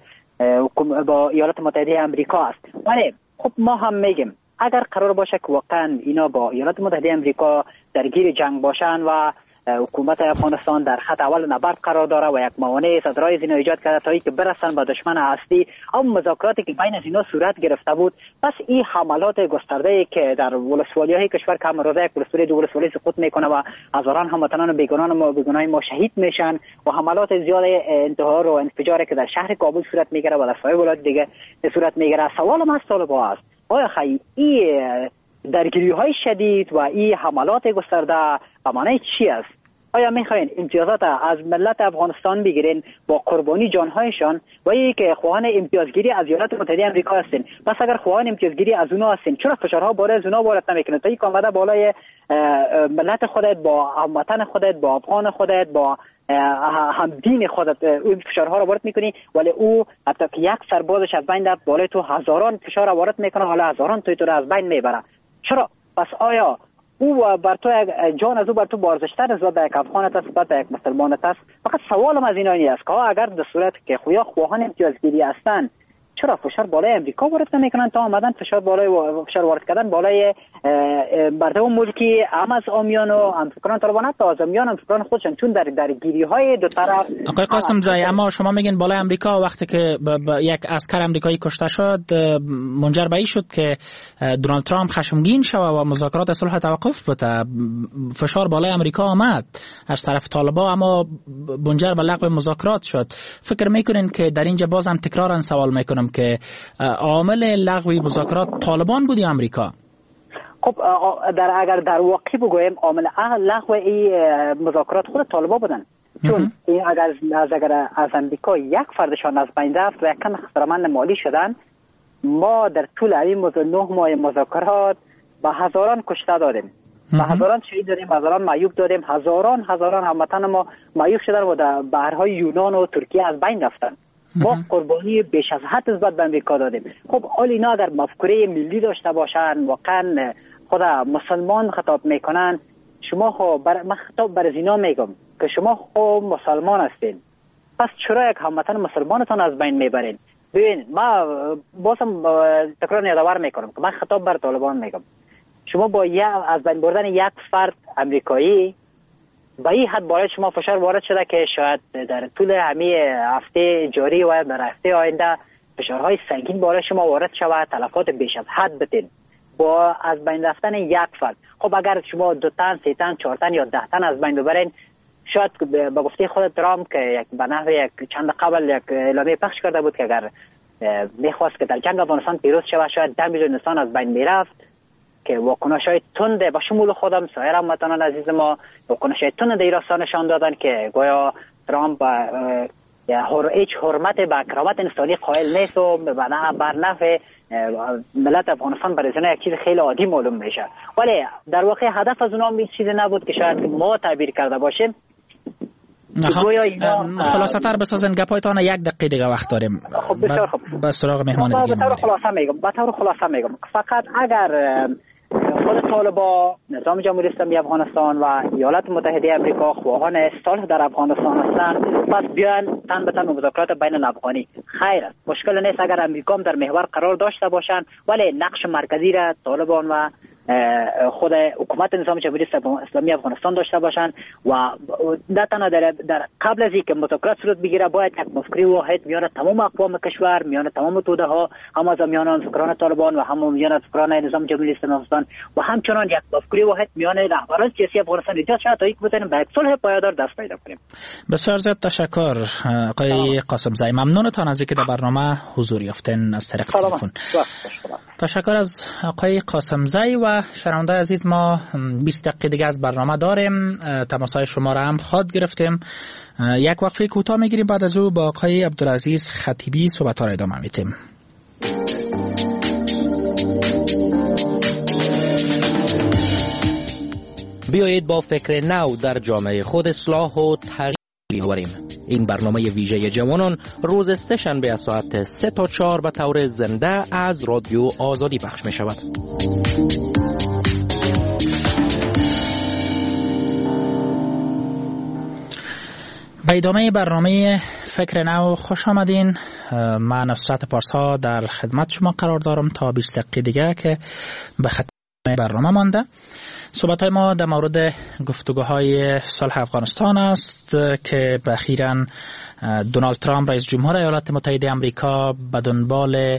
با ایالات متحده آمریکا است. ولی خب ما هم میگیم اگر قرار باشه که واقعا اینا با ایالات متحده آمریکا درگیر جنگ باشن و حکومت افغانستان در خط اول نبرد قرار داره و یک موانع صدرای از اینا ایجاد کرده تا اینکه برسن به دشمن اصلی او مذاکراتی که بین از اینا صورت گرفته بود پس این حملات گسترده که در ولسوالی‌های کشور که هم روزه یک ولسوالی دو ولسوالی سقوط میکنه و هزاران هموطنان بیگناه ما بیگناه ما شهید میشن و حملات زیاد انتحار و انفجاری که در شهر کابل صورت میگیره و در سایر ولایات دیگه صورت میگیره. سوالم از طالبان است آیا خیلی این درگیری های شدید و این حملات گسترده به معنی چی است؟ آیا میخواین امتیازات از ملت افغانستان بگیرین با قربانی جانهایشان و یا که خواهان امتیازگیری از ایالات متحده آمریکا هستین؟ پس اگر خواهان امتیازگیری از اونها هستین چرا فشارها بالای از اونها وارد نمیکنید تا یک آمده بالای ملت خودت با هموطن خودت با افغان خودت با هم دین خودت اون فشارها رو وارد میکنی ولی او حتی که یک سربازش از بین رفت بالای تو هزاران فشار رو وارد میکنه حالا هزاران توی تو رو از بین میبره. چرا؟ پس آیا او بر تو جان از او بر تو بارزشتر نسبت به یک افغانت است نسبت به یک مسلمانت است؟ فقط سوالم از اینا نیست که اگر در صورت که خویا خواهان امتیازگیری هستند چرا فشار بالای امریکا وارد نمیکنن تا آمدن فشار بالای فشار وارد کردن بالای مردم ملکی هم از آمیان و هم فکران طالبان حتی از آمیان هم فکران خودشان، چون در درگیری های دو طرف. آقای قاسم زایی، اما شما میگین بالای امریکا وقتی که ب ب یک عسکر امریکایی کشته شد منجر به این شد که دونالد ترامپ خشمگین شد و مذاکرات صلح توقف بده. فشار بالای امریکا آمد از طرف طالبان اما منجر به لغو مذاکرات شد. فکر میکنین که در اینجا بازم تکرارا سوال میکنم که عامل لغو مذاکرات طالبان بود یا امریکا؟ خب در اگر در واقع بگویم عامل لغو این مذاکرات خود طالبان بودن، چون این اگر از اگر از امریکا یک فردشان از بین رفت و یک کم خسارتمند مالی شدن، ما در طول این نه ماه مذاکرات با هزاران کشته دادیم، با هزاران شهید دادیم، هزاران معیوب دادیم، هزاران هزاران هموطن ما معیوب شدن و در بحرهای یونان و ترکیه از بین رفتن. ما قربانی بیش از حد نسبت به امریکا دادیم. خب حال اینا اگر مفکوره ملی داشته باشن، واقعا خود مسلمان خطاب میکنن، شما خو بر من خطاب بر زینا میگم که شما خو مسلمان هستین، پس چرا یک هموطن مسلمانتان از بین میبرین؟ ببین ما بازم تکرار یادآور میکنم که من خطاب بر طالبان میگم، شما با یک از بین بردن یک فرد امریکایی با این حد باید شما فشار وارد شده که شاید در طول همه هفته جاری و در هفته آینده فشارهای سنگین برای شما وارد شود، تلفات بیش از حد بدین با از بین رفتن یک فرد. خب اگر شما دو تن، سه تن، چهار تن یا ده تن از بین ببرین، شاید به گفته خود ترامپ که یک به نحو یک چند قبل یک اعلامیه پخش کرده بود که اگر میخواست که در جنگ افغانستان پیروز شود شاید ده میلیون انسان از بین میرفت، که واکنش‌های تند با شمول خودم سایر هموطنان عزیز ما واکنش‌های تند ایران نشان دادن که گویا ترامپ هیچ حرمت به کرامت انسانی قائل نیست و بر نفع ملت افغانستان برای زنه یک چیز خیلی عادی معلوم میشه. ولی در واقع هدف از اونها این چیزی نبود که شاید ما تعبیر کرده باشیم. خلاصه تر بسازن گپایتان، یک دقیقه دیگه وقت داریم. خب بسیار خوب. به سراغ مهمان دیگه. به طور خلاصه میگم به طور خلاصه میگم فقط اگر خود طالبان، نظام جمهوری اسلامی افغانستان و ایالات متحده آمریکا خواهان صلح در افغانستان هستند، پس بیان تن به تن مذاکرات بین الافغانی. خیر است، مشکل نیست اگر امریکا هم در محور قرار داشته باشند، ولی نقش مرکزی را طالبان و خود حکومت نظام جمهوری اسلامی افغانستان داشته باشند و در در, در قبل از اینکه مذاکرات صورت بگیره باید یک مفکوره واحد میان تمام اقوام کشور، میان تمام توده ها، هم از میان فکران طالبان و هم میان فکران نظام جمهوری اسلامی افغانستان و همچنان یک مفکوره واحد میان رهبران سیاسی افغانستان ایجاد شود تا اینکه بتونیم به یک صلح پایدار دست پیدا کنیم. بسیار زیاد تشکر آقای قاسم زایی، ممنونتان از اینکه در برنامه حضور یافتین از طریق تلفن. تشکر از آقای قاسم زایی. و شنونده عزیز، ما بیست دقیقه دیگه از برنامه داریم، تماسهای شما را هم خواهد گرفتیم. یک وقفه کوتاه میگیریم، بعد از او با آقای عبدالعزیز خطیبی صحبت‌ها را ادامه میدیم. بیایید با فکر نو در جامعه خود اصلاح و تغییر بیاوریم. این برنامه ویژه جوانان روز سه شنبه از ساعت سه تا چهار به طور زنده از رادیو آزادی پخش می شود. به ادامه برنامه فکر نو خوش آمدین. من نصرت پارسا در خدمت شما قرار دارم تا بیست دقیقه دیگه که به ختم برنامه مانده. صحبت ما در مورد گفتگوهای صلح افغانستان است که اخیراً دونالد ترامپ رئیس جمهور ایالات متحده آمریکا به دنبال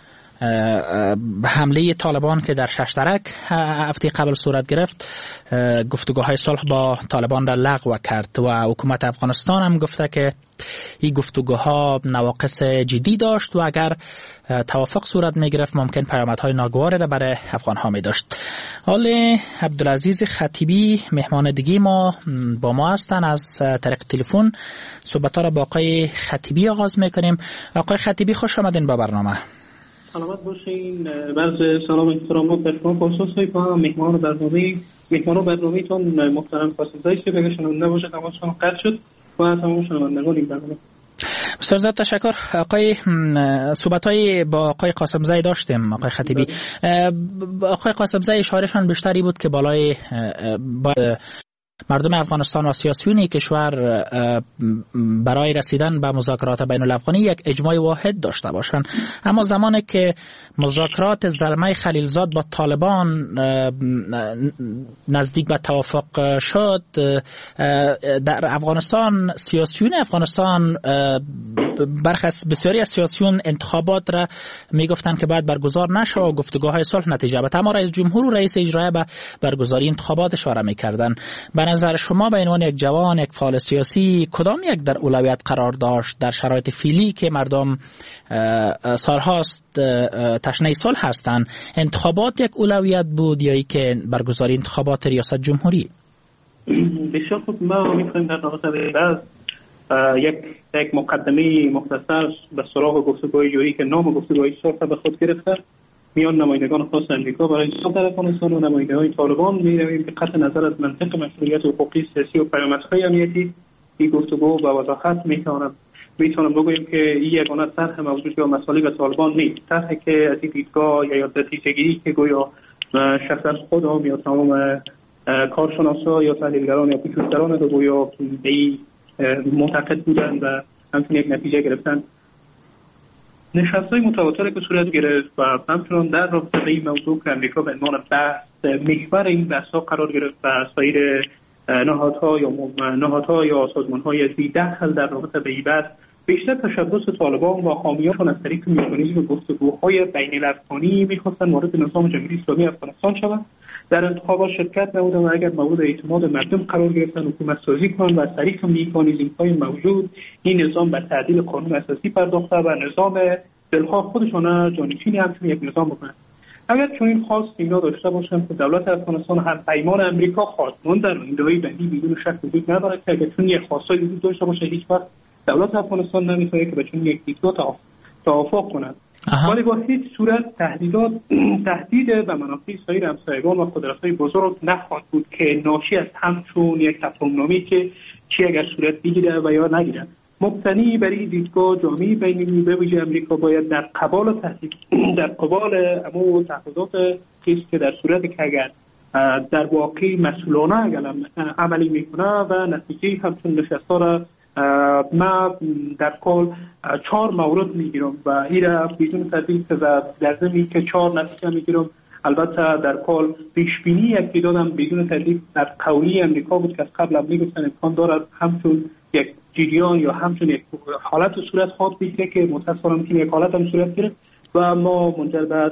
حمله طالبان که در ششترک هفته قبل صورت گرفت گفتگوهای صلح با طالبان را لغو کرد و حکومت افغانستان هم گفته که این گفتگوها نواقص جدی داشت و اگر توافق صورت می گرفت ممکن پیامدهای ناگواری را برای افغان ها می داشت. آقای عبدالعزیز خطیبی مهمان دیگه ما با ما هستن، از طریق تلفن صحبت ها را با آقای خطیبی آغاز می کنیم. آقای خطیبی خوش آمدین با برنامه. سلامت باشین. برز سلام احترامات در شما پاسخ های با مهمان برنامه مهمان برنامه تون محترم قاسم زایی که بگه شنونده باشه تماسشون قطع شد و تمام شنوندگان این برنامه. بسیار زیاد تشکر. آقای صحبت‌های با آقای قاسم زایی داشتیم. آقای خطیبی، آقای قاسم زایی اشارهشان بیشتری بود که بالای مردم افغانستان و سیاسیون کشور برای رسیدن به مذاکرات بین الافغانی یک اجماع واحد داشته باشند. اما زمانی که مذاکرات زلمه خلیلزاد با طالبان نزدیک به توافق شد، در افغانستان سیاسیون افغانستان برخلاف بسیاری از سیاسیون انتخابات را میگفتند که باید برگزار نشه و گفتگوهای صلح نتیجه بده، اما رئیس جمهور و رئیس اجرایی به برگزاری انتخابات اشاره میکردند. به نظر شما به عنوان یک جوان، یک فعال سیاسی، کدام یک در اولویت قرار داشت در شرایط فعلی که مردم سالهاست تشنه صلح هستند؟ انتخابات یک اولویت بود یا ای که برگزاری انتخابات ریاست جمهوری؟ بسیار خوب. ما می‌خوایم در رابطه با یک یک مقدمه مختصر به سراغ گفتگوهای جویی که نام گفتگوهای صلح به خود گرفته میان نمایندگان خاص امریکا برای صلح در افغانستان و نمایندگان طالبان می‌رویم که قطع نظر از منطق مشروعیت حقوقی سیاسی و پیامدهای امنیتی این گفتگو با وضاحت می‌توانم میتونم بگویم که این یگانه طرح موضوعی یا مسائلی به طالبان نیست، طرحی که از این دیدگاه یا نتیجه‌گیری که گویا شخصا خودم یا تمام کارشناسا یا تحلیلگران یا پژوهشگران رو گویا به این معتقد بودن و همچنین یک نتیجه گرفتن. نشست‌های متواتری که صورت گرفت و همچنان در رابطه با این موضوع که امریکا به عنوان بحث محور این بحث‌ها قرار گرفت و سایر نهادها یا نهادها یا سازمان‌های ذی‌دخل در رابطه با این بحث بیشتر تشبث طالبان و حامیان از طریق مکانیزم گفتگوهای بین الافغانی می‌خواستند وارد نظام جمهوری اسلامی افغانستان شوند، در انتخابات شرکت نمودند و اگر مورد اعتماد مردم قرار گرفتن حکومت سازی کنند و از طریق مکانیزم‌های موجود این نظام به تعدیل قانون اساسی پرداخته و نظام دلخواه خودشان جانشین همچون یک نظام بکنند. اگر چون این خواست اینا داشته باشند که دولت افغانستان هم پیمان امریکا خواستمان در اینده‌های بعدی بدون شک وجود ندارد که اگر چون یک خواستای وجود داشته باشه هیچ وقت دولت افغانستان نمیتونه که به چون یک دیدگاه توافق کند. ولی با هیچ صورت تهدیدات تهدید به منافع سایر همسایگان و قدرت‌های بزرگ نخواهد بود که ناشی از همچون یک تفاهم‌نامه‌ای که چی اگر صورت بگیره و یا نگیره. مبتنی بر این دیدگاه جامعه بین‌المللی به ویژه امریکا باید در قبال تهدید در قبال امو تعهدات که در صورتی که اگر در واقع مسئولانه اگر عملی میکنه و نتیجه همچون نشست‌ها را ما در کل چهار مورد میگیرم و این را بدون تردید در زمینی که چهار نتیجه میگیرم. البته در کل پیشبینی یک دیدادم بدون تردید در قولی امریکا بود که از قبل هم میگفتن امکان دارد همچون یک جریان یا همچون یک حالت صورت خواهد بگیره که متاسفانه که یک حالت هم صورت گرفت و ما منجر به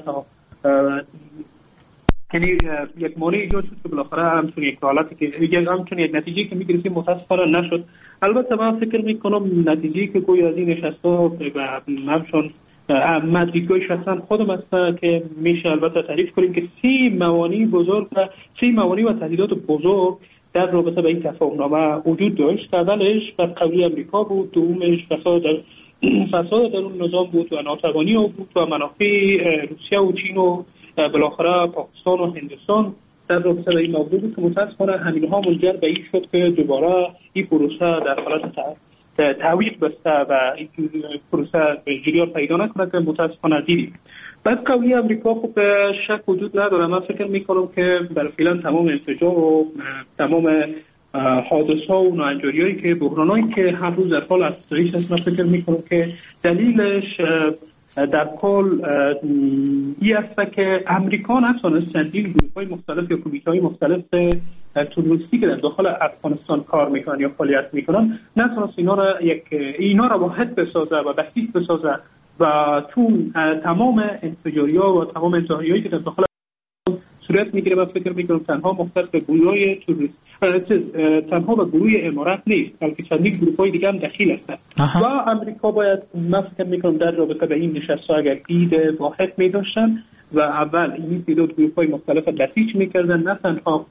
یعنی یک مانع ایجاد شد که بالاخره همچون یک حالتی که همچون یک نتیجه که میگرفتیم متاسفانه نشد. البته من فکر میکنم نتیجه که گویا از این نشست‌ها و همچون مدرک‌های شخصا خودم است که میشه البته تعریف کنیم که سی موانع بزرگ و سی موانع و تهدیدات بزرگ در رابطه با این تفاهم‌نامه وجود داشت. اولش بر قولی امریکا بود، دومش فساد در فساد در اون نظام بود و ناتوانی بود و منافع روسیه و چین و بالاخره پاکستان و هندوستان در رابطه با این موضوع بود که متاسفانه همینها منجر به این شد که دوباره این پروسه در حالت تعویق بسته و این پروسه جریان پیدا نکنه که متاسفانه دیدیم. بعد قولی امریکا خب شک وجود نداره. من فکر میکنم که در فعلا تمام انفجار و تمام حادثه و ناانجاری‌هایی که بحرانایی که هر روز در حال افزایش است، من فکر میکنم که دلیلش در کل این است که امریکا نتونست چندین گروه‌های مختلف یا کمیته‌های مختلف تروریستی که در داخل افغانستان کار میکنن یا فعالیت میکنن نتونست اینا را یک اینا را واحد بسازه و بسیط بسازه و چون تمام انفجاری‌ها و تمام انتحاری‌هایی که در داخل صورت میگیره من فکر میکنم تنها مختص به گروه‌های تروریست تنها به گروه امارات نیست بلکه چندین گروه‌های دیگه هم دخیل هستند و امریکا باید من فکر میکنم در رابطه به این نشست‌ها اگر دید واحد می‌داشتن و اول این تعداد گروه‌های مختلف بسیج می‌کردن، نه تنها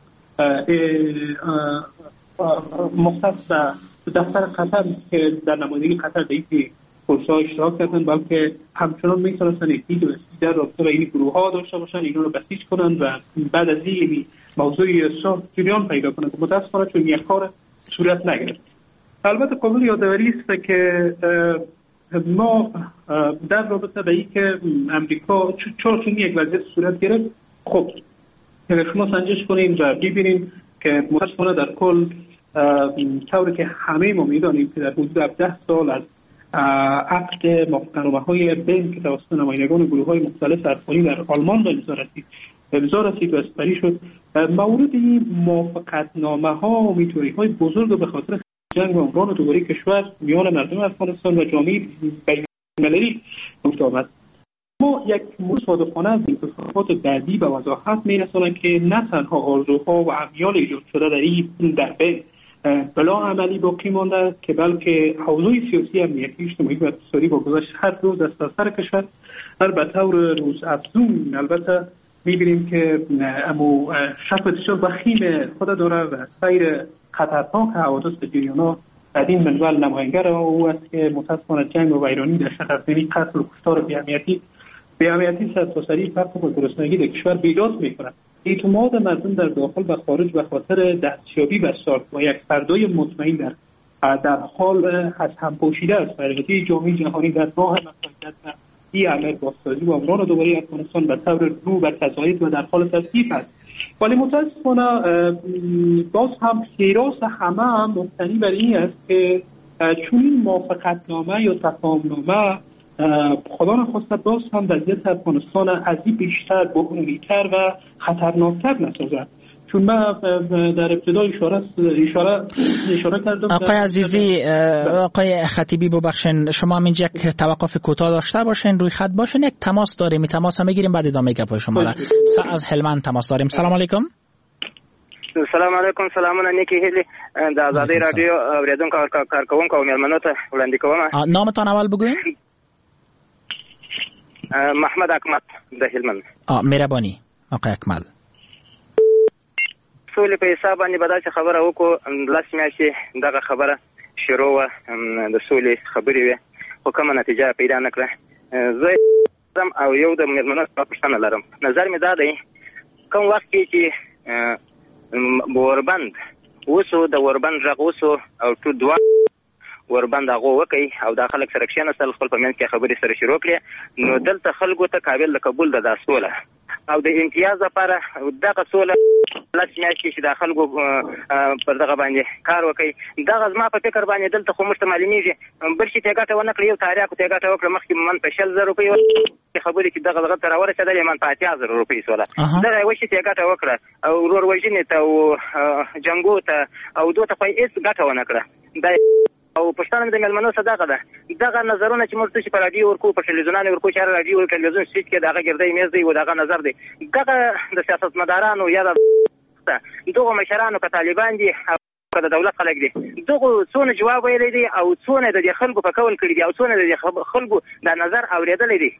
مختص به دفتر قطر که در نمایندگی قطر به این پروسه اشتراک کردن، بلکه همچنان میتونستن دید و در رابطه با این گروه ها داشته باشن، اینا رو بسیج کنن و بعد از این موضوع صلح جریان پیدا کنن. متاسفانه چون یک کار صورت نگرفت. البته قابل یادآوری است که ما در رابطه با اینکه امریکا چرا چون یک وضعیت صورت گرفت، خب اگر شما سنجش کنیم و ببینیم که متاسفانه در کل طوری که همه ما میدانیم که در حدود ده سال از عقد موافقتنامه‌های بین که توسط نمایندگان گروه‌های مختلف افغانی در آلمان به امضا رسید امضا رسید و اسپری شد، مورد این موافقتنامه‌ها و امیدواری‌های بزرگ به خاطر جنگ و امران دوباره کشور میان مردم افغانستان و جامعه بین‌المللی گفت آمد. ما یک مصادفانه از انتخابات بعدی به وضاحت می‌رسانند که نه تنها آرزوها و امیال ایجاد شده در این در بین بلا عملی باقی مانده که بلکه حوزه سیاسی، امنیتی، اجتماعی و اقتصادی با گذشت هر روز از سر کشور هر به طور روز افزون البته می‌بینیم که امو شک بسیار وخیم خود داره و سیر خطرناک حوادث به جریان‌ها در این منوال نماینگر او است که متاسفانه جنگ و ویرانی در شهرزنی، قتل و کشتار بی‌اهمیتی بی‌اهمیتی سرتاسری فرق و گرسنگی در کشور بیداد می‌کند. اعتماد مردم در داخل و خارج به خاطر دستیابی به سال و یک فردای مطمئن در در حال از هم پوشیده است. فرقی جامعه جهانی در راه مساعدت و این عمل بازسازی و امران دوباره افغانستان به طور رو و تضاعف و در حال تصدیق است. ولی متاسفانه باز هم خیراس همه هم مبتنی بر این است که چون این موافقتنامه یا تفاهمنامه خدا نخواسته باز هم وضعیت افغانستان از این بیشتر بحرانی‌تر و خطرناکتر نسازد. چون من در ابتدا اشاره اشاره اشاره کردم. آقای عزیزی، آقای خطیبی ببخشین، شما هم اینجا یک توقف کوتاه داشته باشین، روی خط باشین، یک تماس داریم، تماس هم میگیریم بعد ادامه گپ شما را. از هلمند تماس داریم. سلام علیکم. سلام علیکم. سلامونه نیکی هیلی د آزادی رادیو اوریدونکو کارکونکو او مېلمنو ته وړاندې کوم. نامتان اول بگوین. محمد اکمل د هلمند. آ مهرباني آقای اکمل. سولې په حساب باندې به داسې خبره وکړو، لس میاشتې دغه خبره شروع وه، د سولې خبرې وې، خو کومه نتیجه پیدا نه کړه. زه او یو د مېلمنو څخه پوښتنه لرم. نظر مې دا دی کوم وخت کې چې وربند اوسو د وربند غږ اوسو او ټول دوه وربند هغه وکي او د خلک سره کښېناستل، خپل په منځ کې خبرې سره شروع کړې، نو دلته خلکو ته قابل د قبول ده دا سوله او د امتیاز لپاره دغه سوله لس میاشتې چې د خلکو پر دغه باندې کار وکړي. دغه زما په فکر باندې دلته خو موږ ته معلومېږي بل شي ته ګټه ونه کړي، یو تاریخ ته ګټه وکړه، مخکې من په شل زره روپۍ خبرې چې دغه دغه ته راورسېدلې من په اتیا زره روپۍ سوله. دغه یوه شي ته ګټه وکړه او ورور وژنې ته او جنګو ته او دو ته خو یې هېڅ ګټه ونه کړه. دا او پښتانه د مېلمنو صدقه ده. دغه نظرونه چې موږ ته په رادیو ورکو، په ټلویزیونانو ورکو، چې هر رادیو او ټلویزیون سټیج کې دغه ګردۍ میز دی او دغه نظر دی، دغه د سیاستمدارانو یا د دغه مشرانو که طالبان دي او که د دولت خلک دي، دغه څونه جواب ویلی دی او څونه د دې خلکو په کول کړي دي او څونه د دې خلکو د نظر اورېدلی دی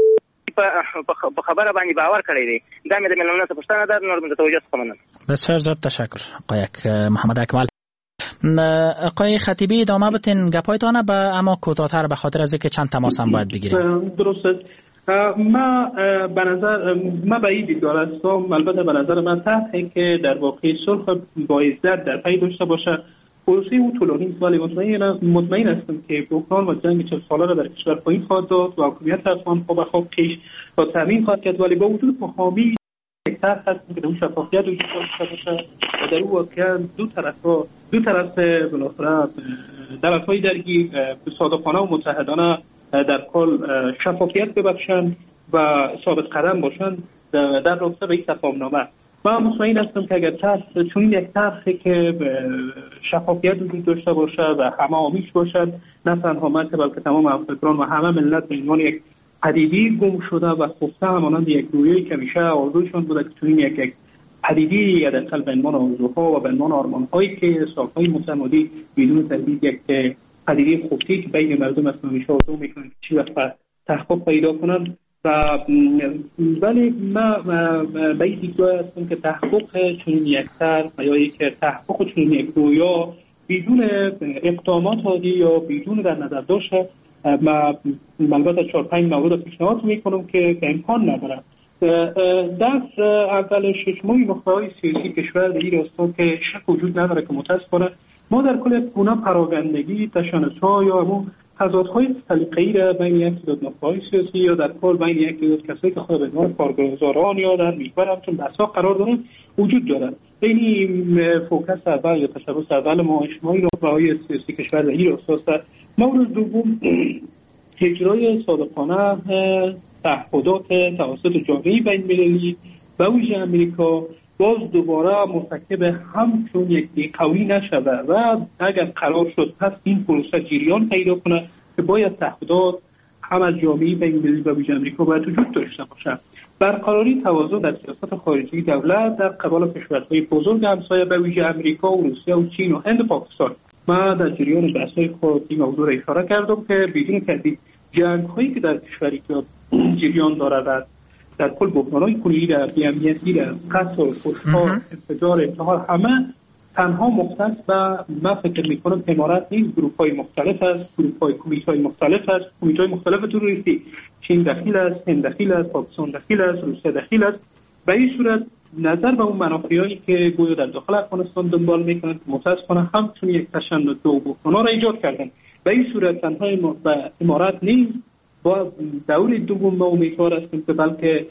په خبره باندې باور کړی دی. دا مې د مېلمنو څخه پوښتنه ده. نور د توجه څخه مننه. بسیار زیاد تشکر آقای محمد اکمل. آقای خطیبی ادامه بتین گپایتانه به اما کوتاه‌تر به خاطر از اینکه چند تماس هم باید بگیریم. درسته. ما به نظر ما به این دیدگاه هستم، البته به نظر من طرحی که در واقع صلح با عزت در پی داشته باشه پروسه او طولانی است، ولی مطمئن مطمئن هستم که بحران و جنگ چهل ساله را در کشور پایین خواهد داد و حاکمیت افغان خود به خود پیش و تامین خواهد کرد. ولی با وجود حامی طرح هست که در اون شفافیت وجود داشته باشه و در اون واقعا دو طرف دو طرف بالاخره طرف‌های درگیر صادقانه و متحدانه در کل شفافیت ببخشند و ثابت قدم باشند در رابطه به این تفاهمنامه. من مطمئن هستم که اگر طرح چون یک طرحی که شفافیت وجود داشته باشه و همه آمیش باشد، نه تنها من که بلکه تمام افغانان و همه ملت به عنوان یک پدیده گم شده و خفته همانند یک رویایی که میشه آرزوشان بوده که چون یک یک پدیده یا در قلب عنوان آرزوها و به عنوان آرمان‌هایی که سال‌های متمادی بدون تردید یک پدیده خفته که بین مردم اصلا میشه آرزو میکنن که چی وقت تحقق پیدا کنن. و ولی ما به این دیدگاه هستم که تحقق چنین یک طرح یا یک تحقق چنین یک رویا بدون اقدامات عادی یا بدون در نظر داشته، ما البته چهار پنج مورد پیشنهاد میکنم که امکان نداره. در اولش شما نخبه‌های سیاسی کشور در این راستا که شک وجود نداره که متاسفانه ما در کل گونه پراگندگی، تشنج‌ها یا همون تضادهای سلیقه‌ای را بین یک تعداد نخبه‌های سیاسی یا در کل بین یک تعداد کسایی که خود به عنوان کارگزاران یا در محور همچون بحث‌ها قرار دارند وجود دارد. بین فوکس اول یا تشبث اول ما اجتماعی راههای سیاسی کشور در این اساس است. مورد دوم اجرای صادقانه تعهدات توسط جامعه بین‌المللی و ویژه امریکا باز دوباره مرتکب همچون یک قولی نشود و اگر قرار شد پس این پروسه جریان پیدا کنه که باید تعهدات هم از جامعه بین‌المللی و ویژه امریکا باید وجود داشته باشد. برقراری توازن در سیاست خارجی دولت در قبال کشورهای بزرگ همسایه به ویژه امریکا و روسیه و چین و هند و پاکستان. من در جریان بحث‌های خود این موضوع را اشاره کردم که بدون تردید جنگ‌هایی که در کشوری که جریان دارد در کل بحران‌های کلی را بی‌امنیتی را قتل، کشتار، انفجار، انتحار همه تنها مختص به من فکر می‌کنم امارات نیست، گروه‌های مختلف است، گروه‌های کمیته‌های مختلف است، کمیته‌های مختلف تروریستی چین دخیل است، هند دخیل است، پاکستان دخیل است، روسیه دخیل است. به این صورت نظر به اون منافعی که گویا در داخل افغانستان دنبال می‌کنند متأسفانه همچون یک تشنج و بحران را ایجاد کردند. به این صورت تنها امارات نیست با دور دوم ما امیدوار هستیم که بلکه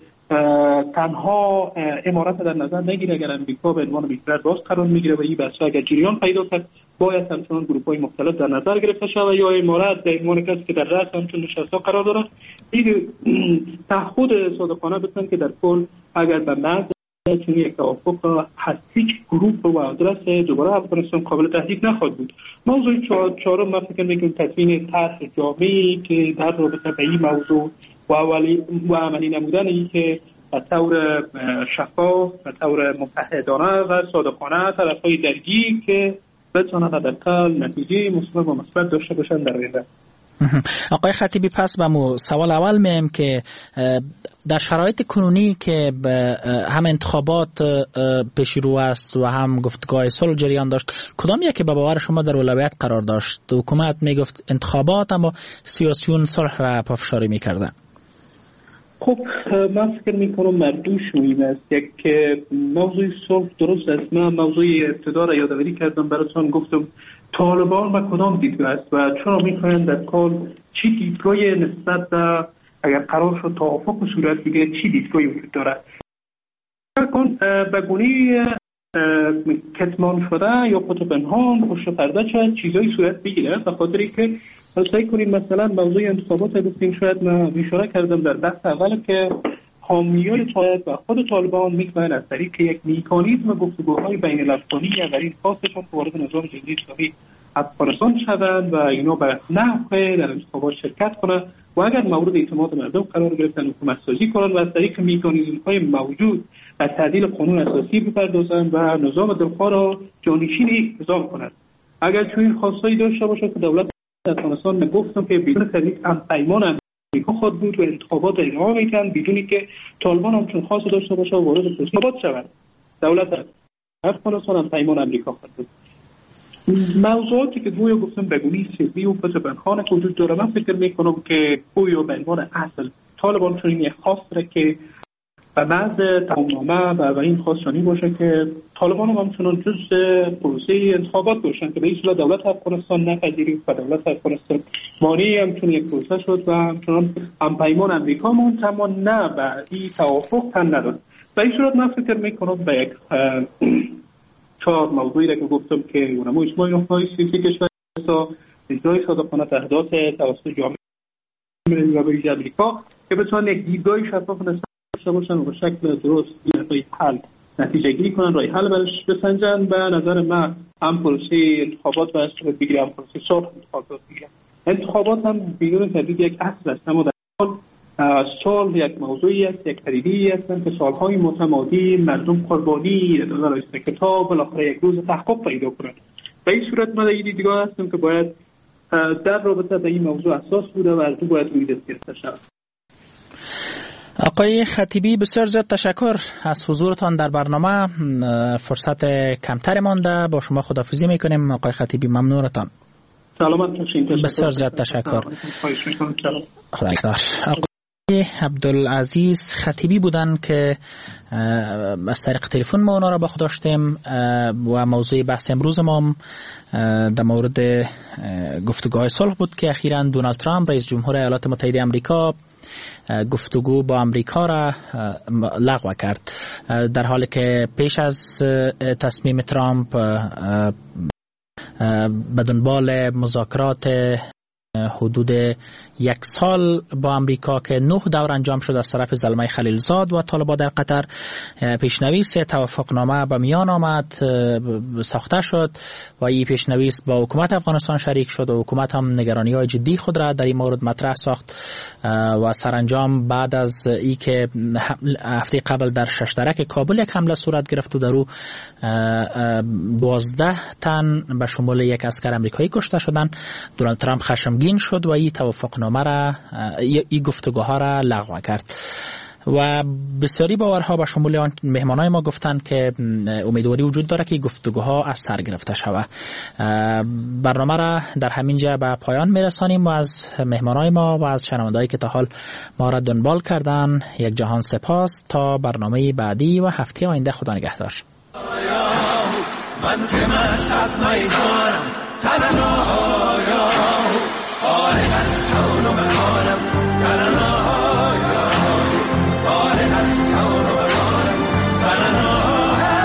تنها امارات در نظر نگیره. اگر امریکا به عنوان محور باز قرار میگیره و این بحث اگر جریان پیدا کرد باید همچنان گروه‌های مختلف در نظر گرفته شود یا امارات به عنوان کسی که در رأس همچون نشست‌ها قرار دارد این تعهد صادقانه بکنه که در کل اگر به مرز چون یک توافق هست هیچ گروه و آدرس دوباره افغانستان قابل تهدید نخواهد بود. موضوع چهارم من فکر می‌کنم تدوین طرح جامعی که در رابطه با این موضوع و اولی و عملی نمودن این که به طور شفاف به طور متحدانه و صادقانه طرف‌های درگیر که بتوانند حداقل نتیجه مثبت و مثبت داشته باشند در آینده. آقای خطیبی پس به مو سوال اول میم که در شرایط کنونی که هم انتخابات پیش رو است و هم گفتگاه صلح جریان داشت کدام یکی به باور شما در اولویت قرار داشت؟ حکومت میگفت انتخابات اما سیاسیون صلح را پافشاری میکردن. خب من فکر میکنم مردوش مهم است. یک موضوع صلح درست است. من موضوع ابتدا را یادآوری کردم براتون گفتم طالبان و کدام دیدگاه است و چرا میخواهند در کل چی دیدگاهی نسبت به اگر قرار شد توافق صورت بگیرد چی دیدگاهی وجود دارد. کن به گونه کتمان شده یا خود پنهان پشت پرده شاید چیزایی صورت بگیره به خاطری که سعی کنیم مثلا موضوع انتخابات گفتیم شاید من اشاره کردم در بحث اول که حامیان طالب و خود طالبان میخواهند از طریق یک مکانیزم گفتگوهای بین الافغانی در این خاصشون وارد نظام جمهوری اسلامی افغانستان شوند و اینا به نحو در انتخابات شرکت کنند و اگر مورد اعتماد مردم قرار گرفتن حکومت سازی کنند و از طریق مکانیزم‌های موجود از تعدیل قانون اساسی بپردازند و نظام دلخواه را جانشین نظام کنند. اگر چنین خواستایی داشته باشد که دولت افغانستان گفتم که بدون تردید هم پیمان امریکا خود بود و انتخابات اجرا میکرد بدونی که طالبان هم چون خاص داشته باشه و وارد انتخابات شود. دولت افغانستان هم پیمان امریکا خود بود. موضوعاتی که گویا گفتم بگونی سیاسی و پسبنخانه که وجود داره من فکر میکنم که گویا به عنوان اصل طالبان چون این خاص را که و بعض تمامنامه و این خواستانی باشه که طالبان هم همچنان جز پروسه انتخابات باشن که به این صورت دولت افغانستان نپذیرید و دولت افغانستان مانی همچون یک پروسه شد و همچنان همپیمان امریکا موند اما نه به این توافق تن نداد. به این صورت من فکر میکنم به یک چهار موضوعی را که گفتم که اونمو اجتماعی نهادهای سیاسی کشور اجرای صادقانه تعهدات توسط جامعه ملی و ویژه امریکا که بتوان یک دیدگاه شفاف داشته باشن و به شکل درست راه حل نتیجه گیری کنن راه حل برش بسنجن. به نظر من هم پروسه انتخابات باید صورت بگیره هم پروسه صلح انتخابات بگیره. انتخابات هم بدون تردید یک اصل است اما در حال صلح یک موضوعی است یک پدیده‌ای است که سالهای متمادی مردم قربانی در کتاب بالاخره یک روز تحقق پیدا کنند. به این صورت من این دیدگاه هستم که باید در رابطه با این موضوع اساس بوده و از او باید روی دست گرفته شود. آقای خطیبی بسیار زیاد تشکر از حضورتان در برنامه. فرصت کمتر مانده با شما خداحافظی میکنیم. آقای خطیبی ممنونتان. سلامت باشید. بسیار زیاد تشکر. خدا نگهدار. عبدالعزیز خطیبی بودن که از طریق تلفن ما اونا را با خود داشتیم و موضوع بحث امروز ما در مورد گفتگوهای صلح بود که اخیراً دونالد ترامپ رئیس جمهور ایالات متحده آمریکا گفتگو با آمریکا را لغو کرد، در حالی که پیش از تصمیم ترامپ به دنبال مذاکرات حدود یک سال با امریکا که نه دور انجام شد از طرف زلمه خلیلزاد و طالبان در قطر، پیشنویس توافقنامه به میان آمد، ساخته شد و این پیشنویس با حکومت افغانستان شریک شد و حکومت هم نگرانی های جدی خود را در این مورد مطرح ساخت و سرانجام بعد از ای که هفته قبل در ششترک کابل یک حمله صورت گرفت و در او دوازده تن به شمول یک اسکر امریکایی کشته شدند، دونالد ترامپ خشمگین شد و این توافقنامه را این گفتگوها را لغو کرد و بسیاری باورها به شمول آن مهمانای ما گفتند که امیدواری وجود داره که گفتگوها از سر گرفته شود. برنامه را در همین جا به پایان میرسانیم و از مهمانای ما و از شنوندهایی که تا حال ما را دنبال کردن یک جهان سپاس. تا برنامه بعدی و هفته آینده خدا نگهدار. من که مست از میدانم تنهایا فارغ از کون و مکانم تنهایا فارغ از کون و مکانم تنهایا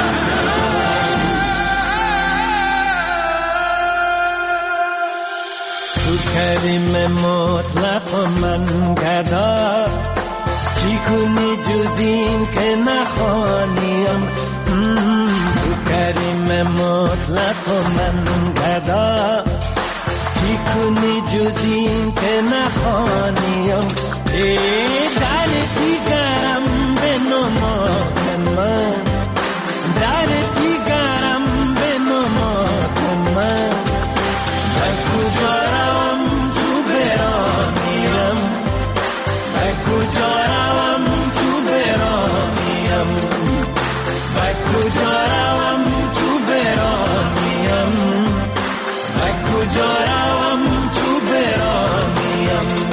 تو کریم مطلق و من گدا چی کنی جز این که نخوانیم، تو کریم مطلق و من گدا چی کنی جز این که نخوانیم، در دیگرم به نماد من در دیگرم به نماد من به کجا روم تو برانیم به کجا روم تو برانیم به کجا روم تو برانیم به کجا روم تو برانیم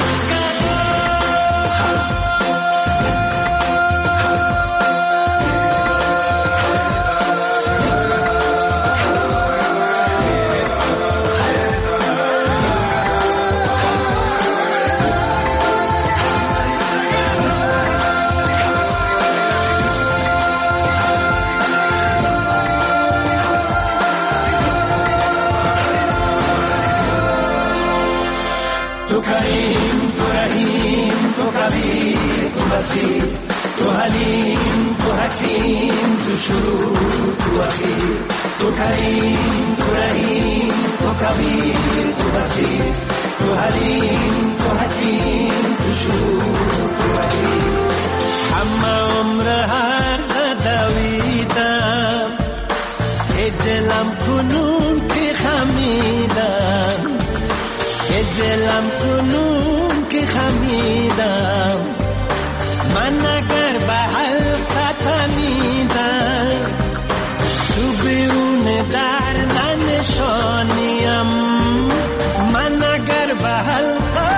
تو کریم تو رحیم تو کبیر تو بصیر تو حلیم تو حکیم تو شروع تو اخیر تو کریم تو رحیم تو کبیر تو بصیر تو حلیم تو حکیم تو شروع تو اخیر همه عمر هر زدویدم که دلم کنون که خمیدم که دلم کنون که خمیدم من اگر به حلقه تنیدم تو بیرون در ننشانیم من اگر به حلقه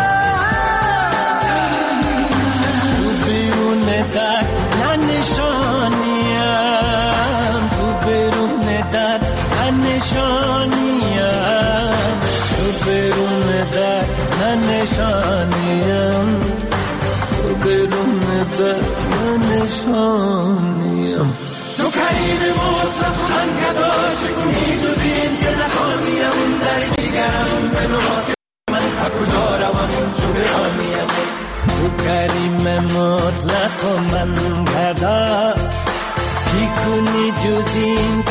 تو بیرون در ننشانیم تو بیرون در ننشانیم تو بیرون در ننشانیم تو بیرون در ننشانیم تو کریم مطلق من گدا چکنی تو دین که نخوانیم در دیگرم به نمات من کجا روم تو برانیم تو کریم مطلق من گدا چی کنی جز این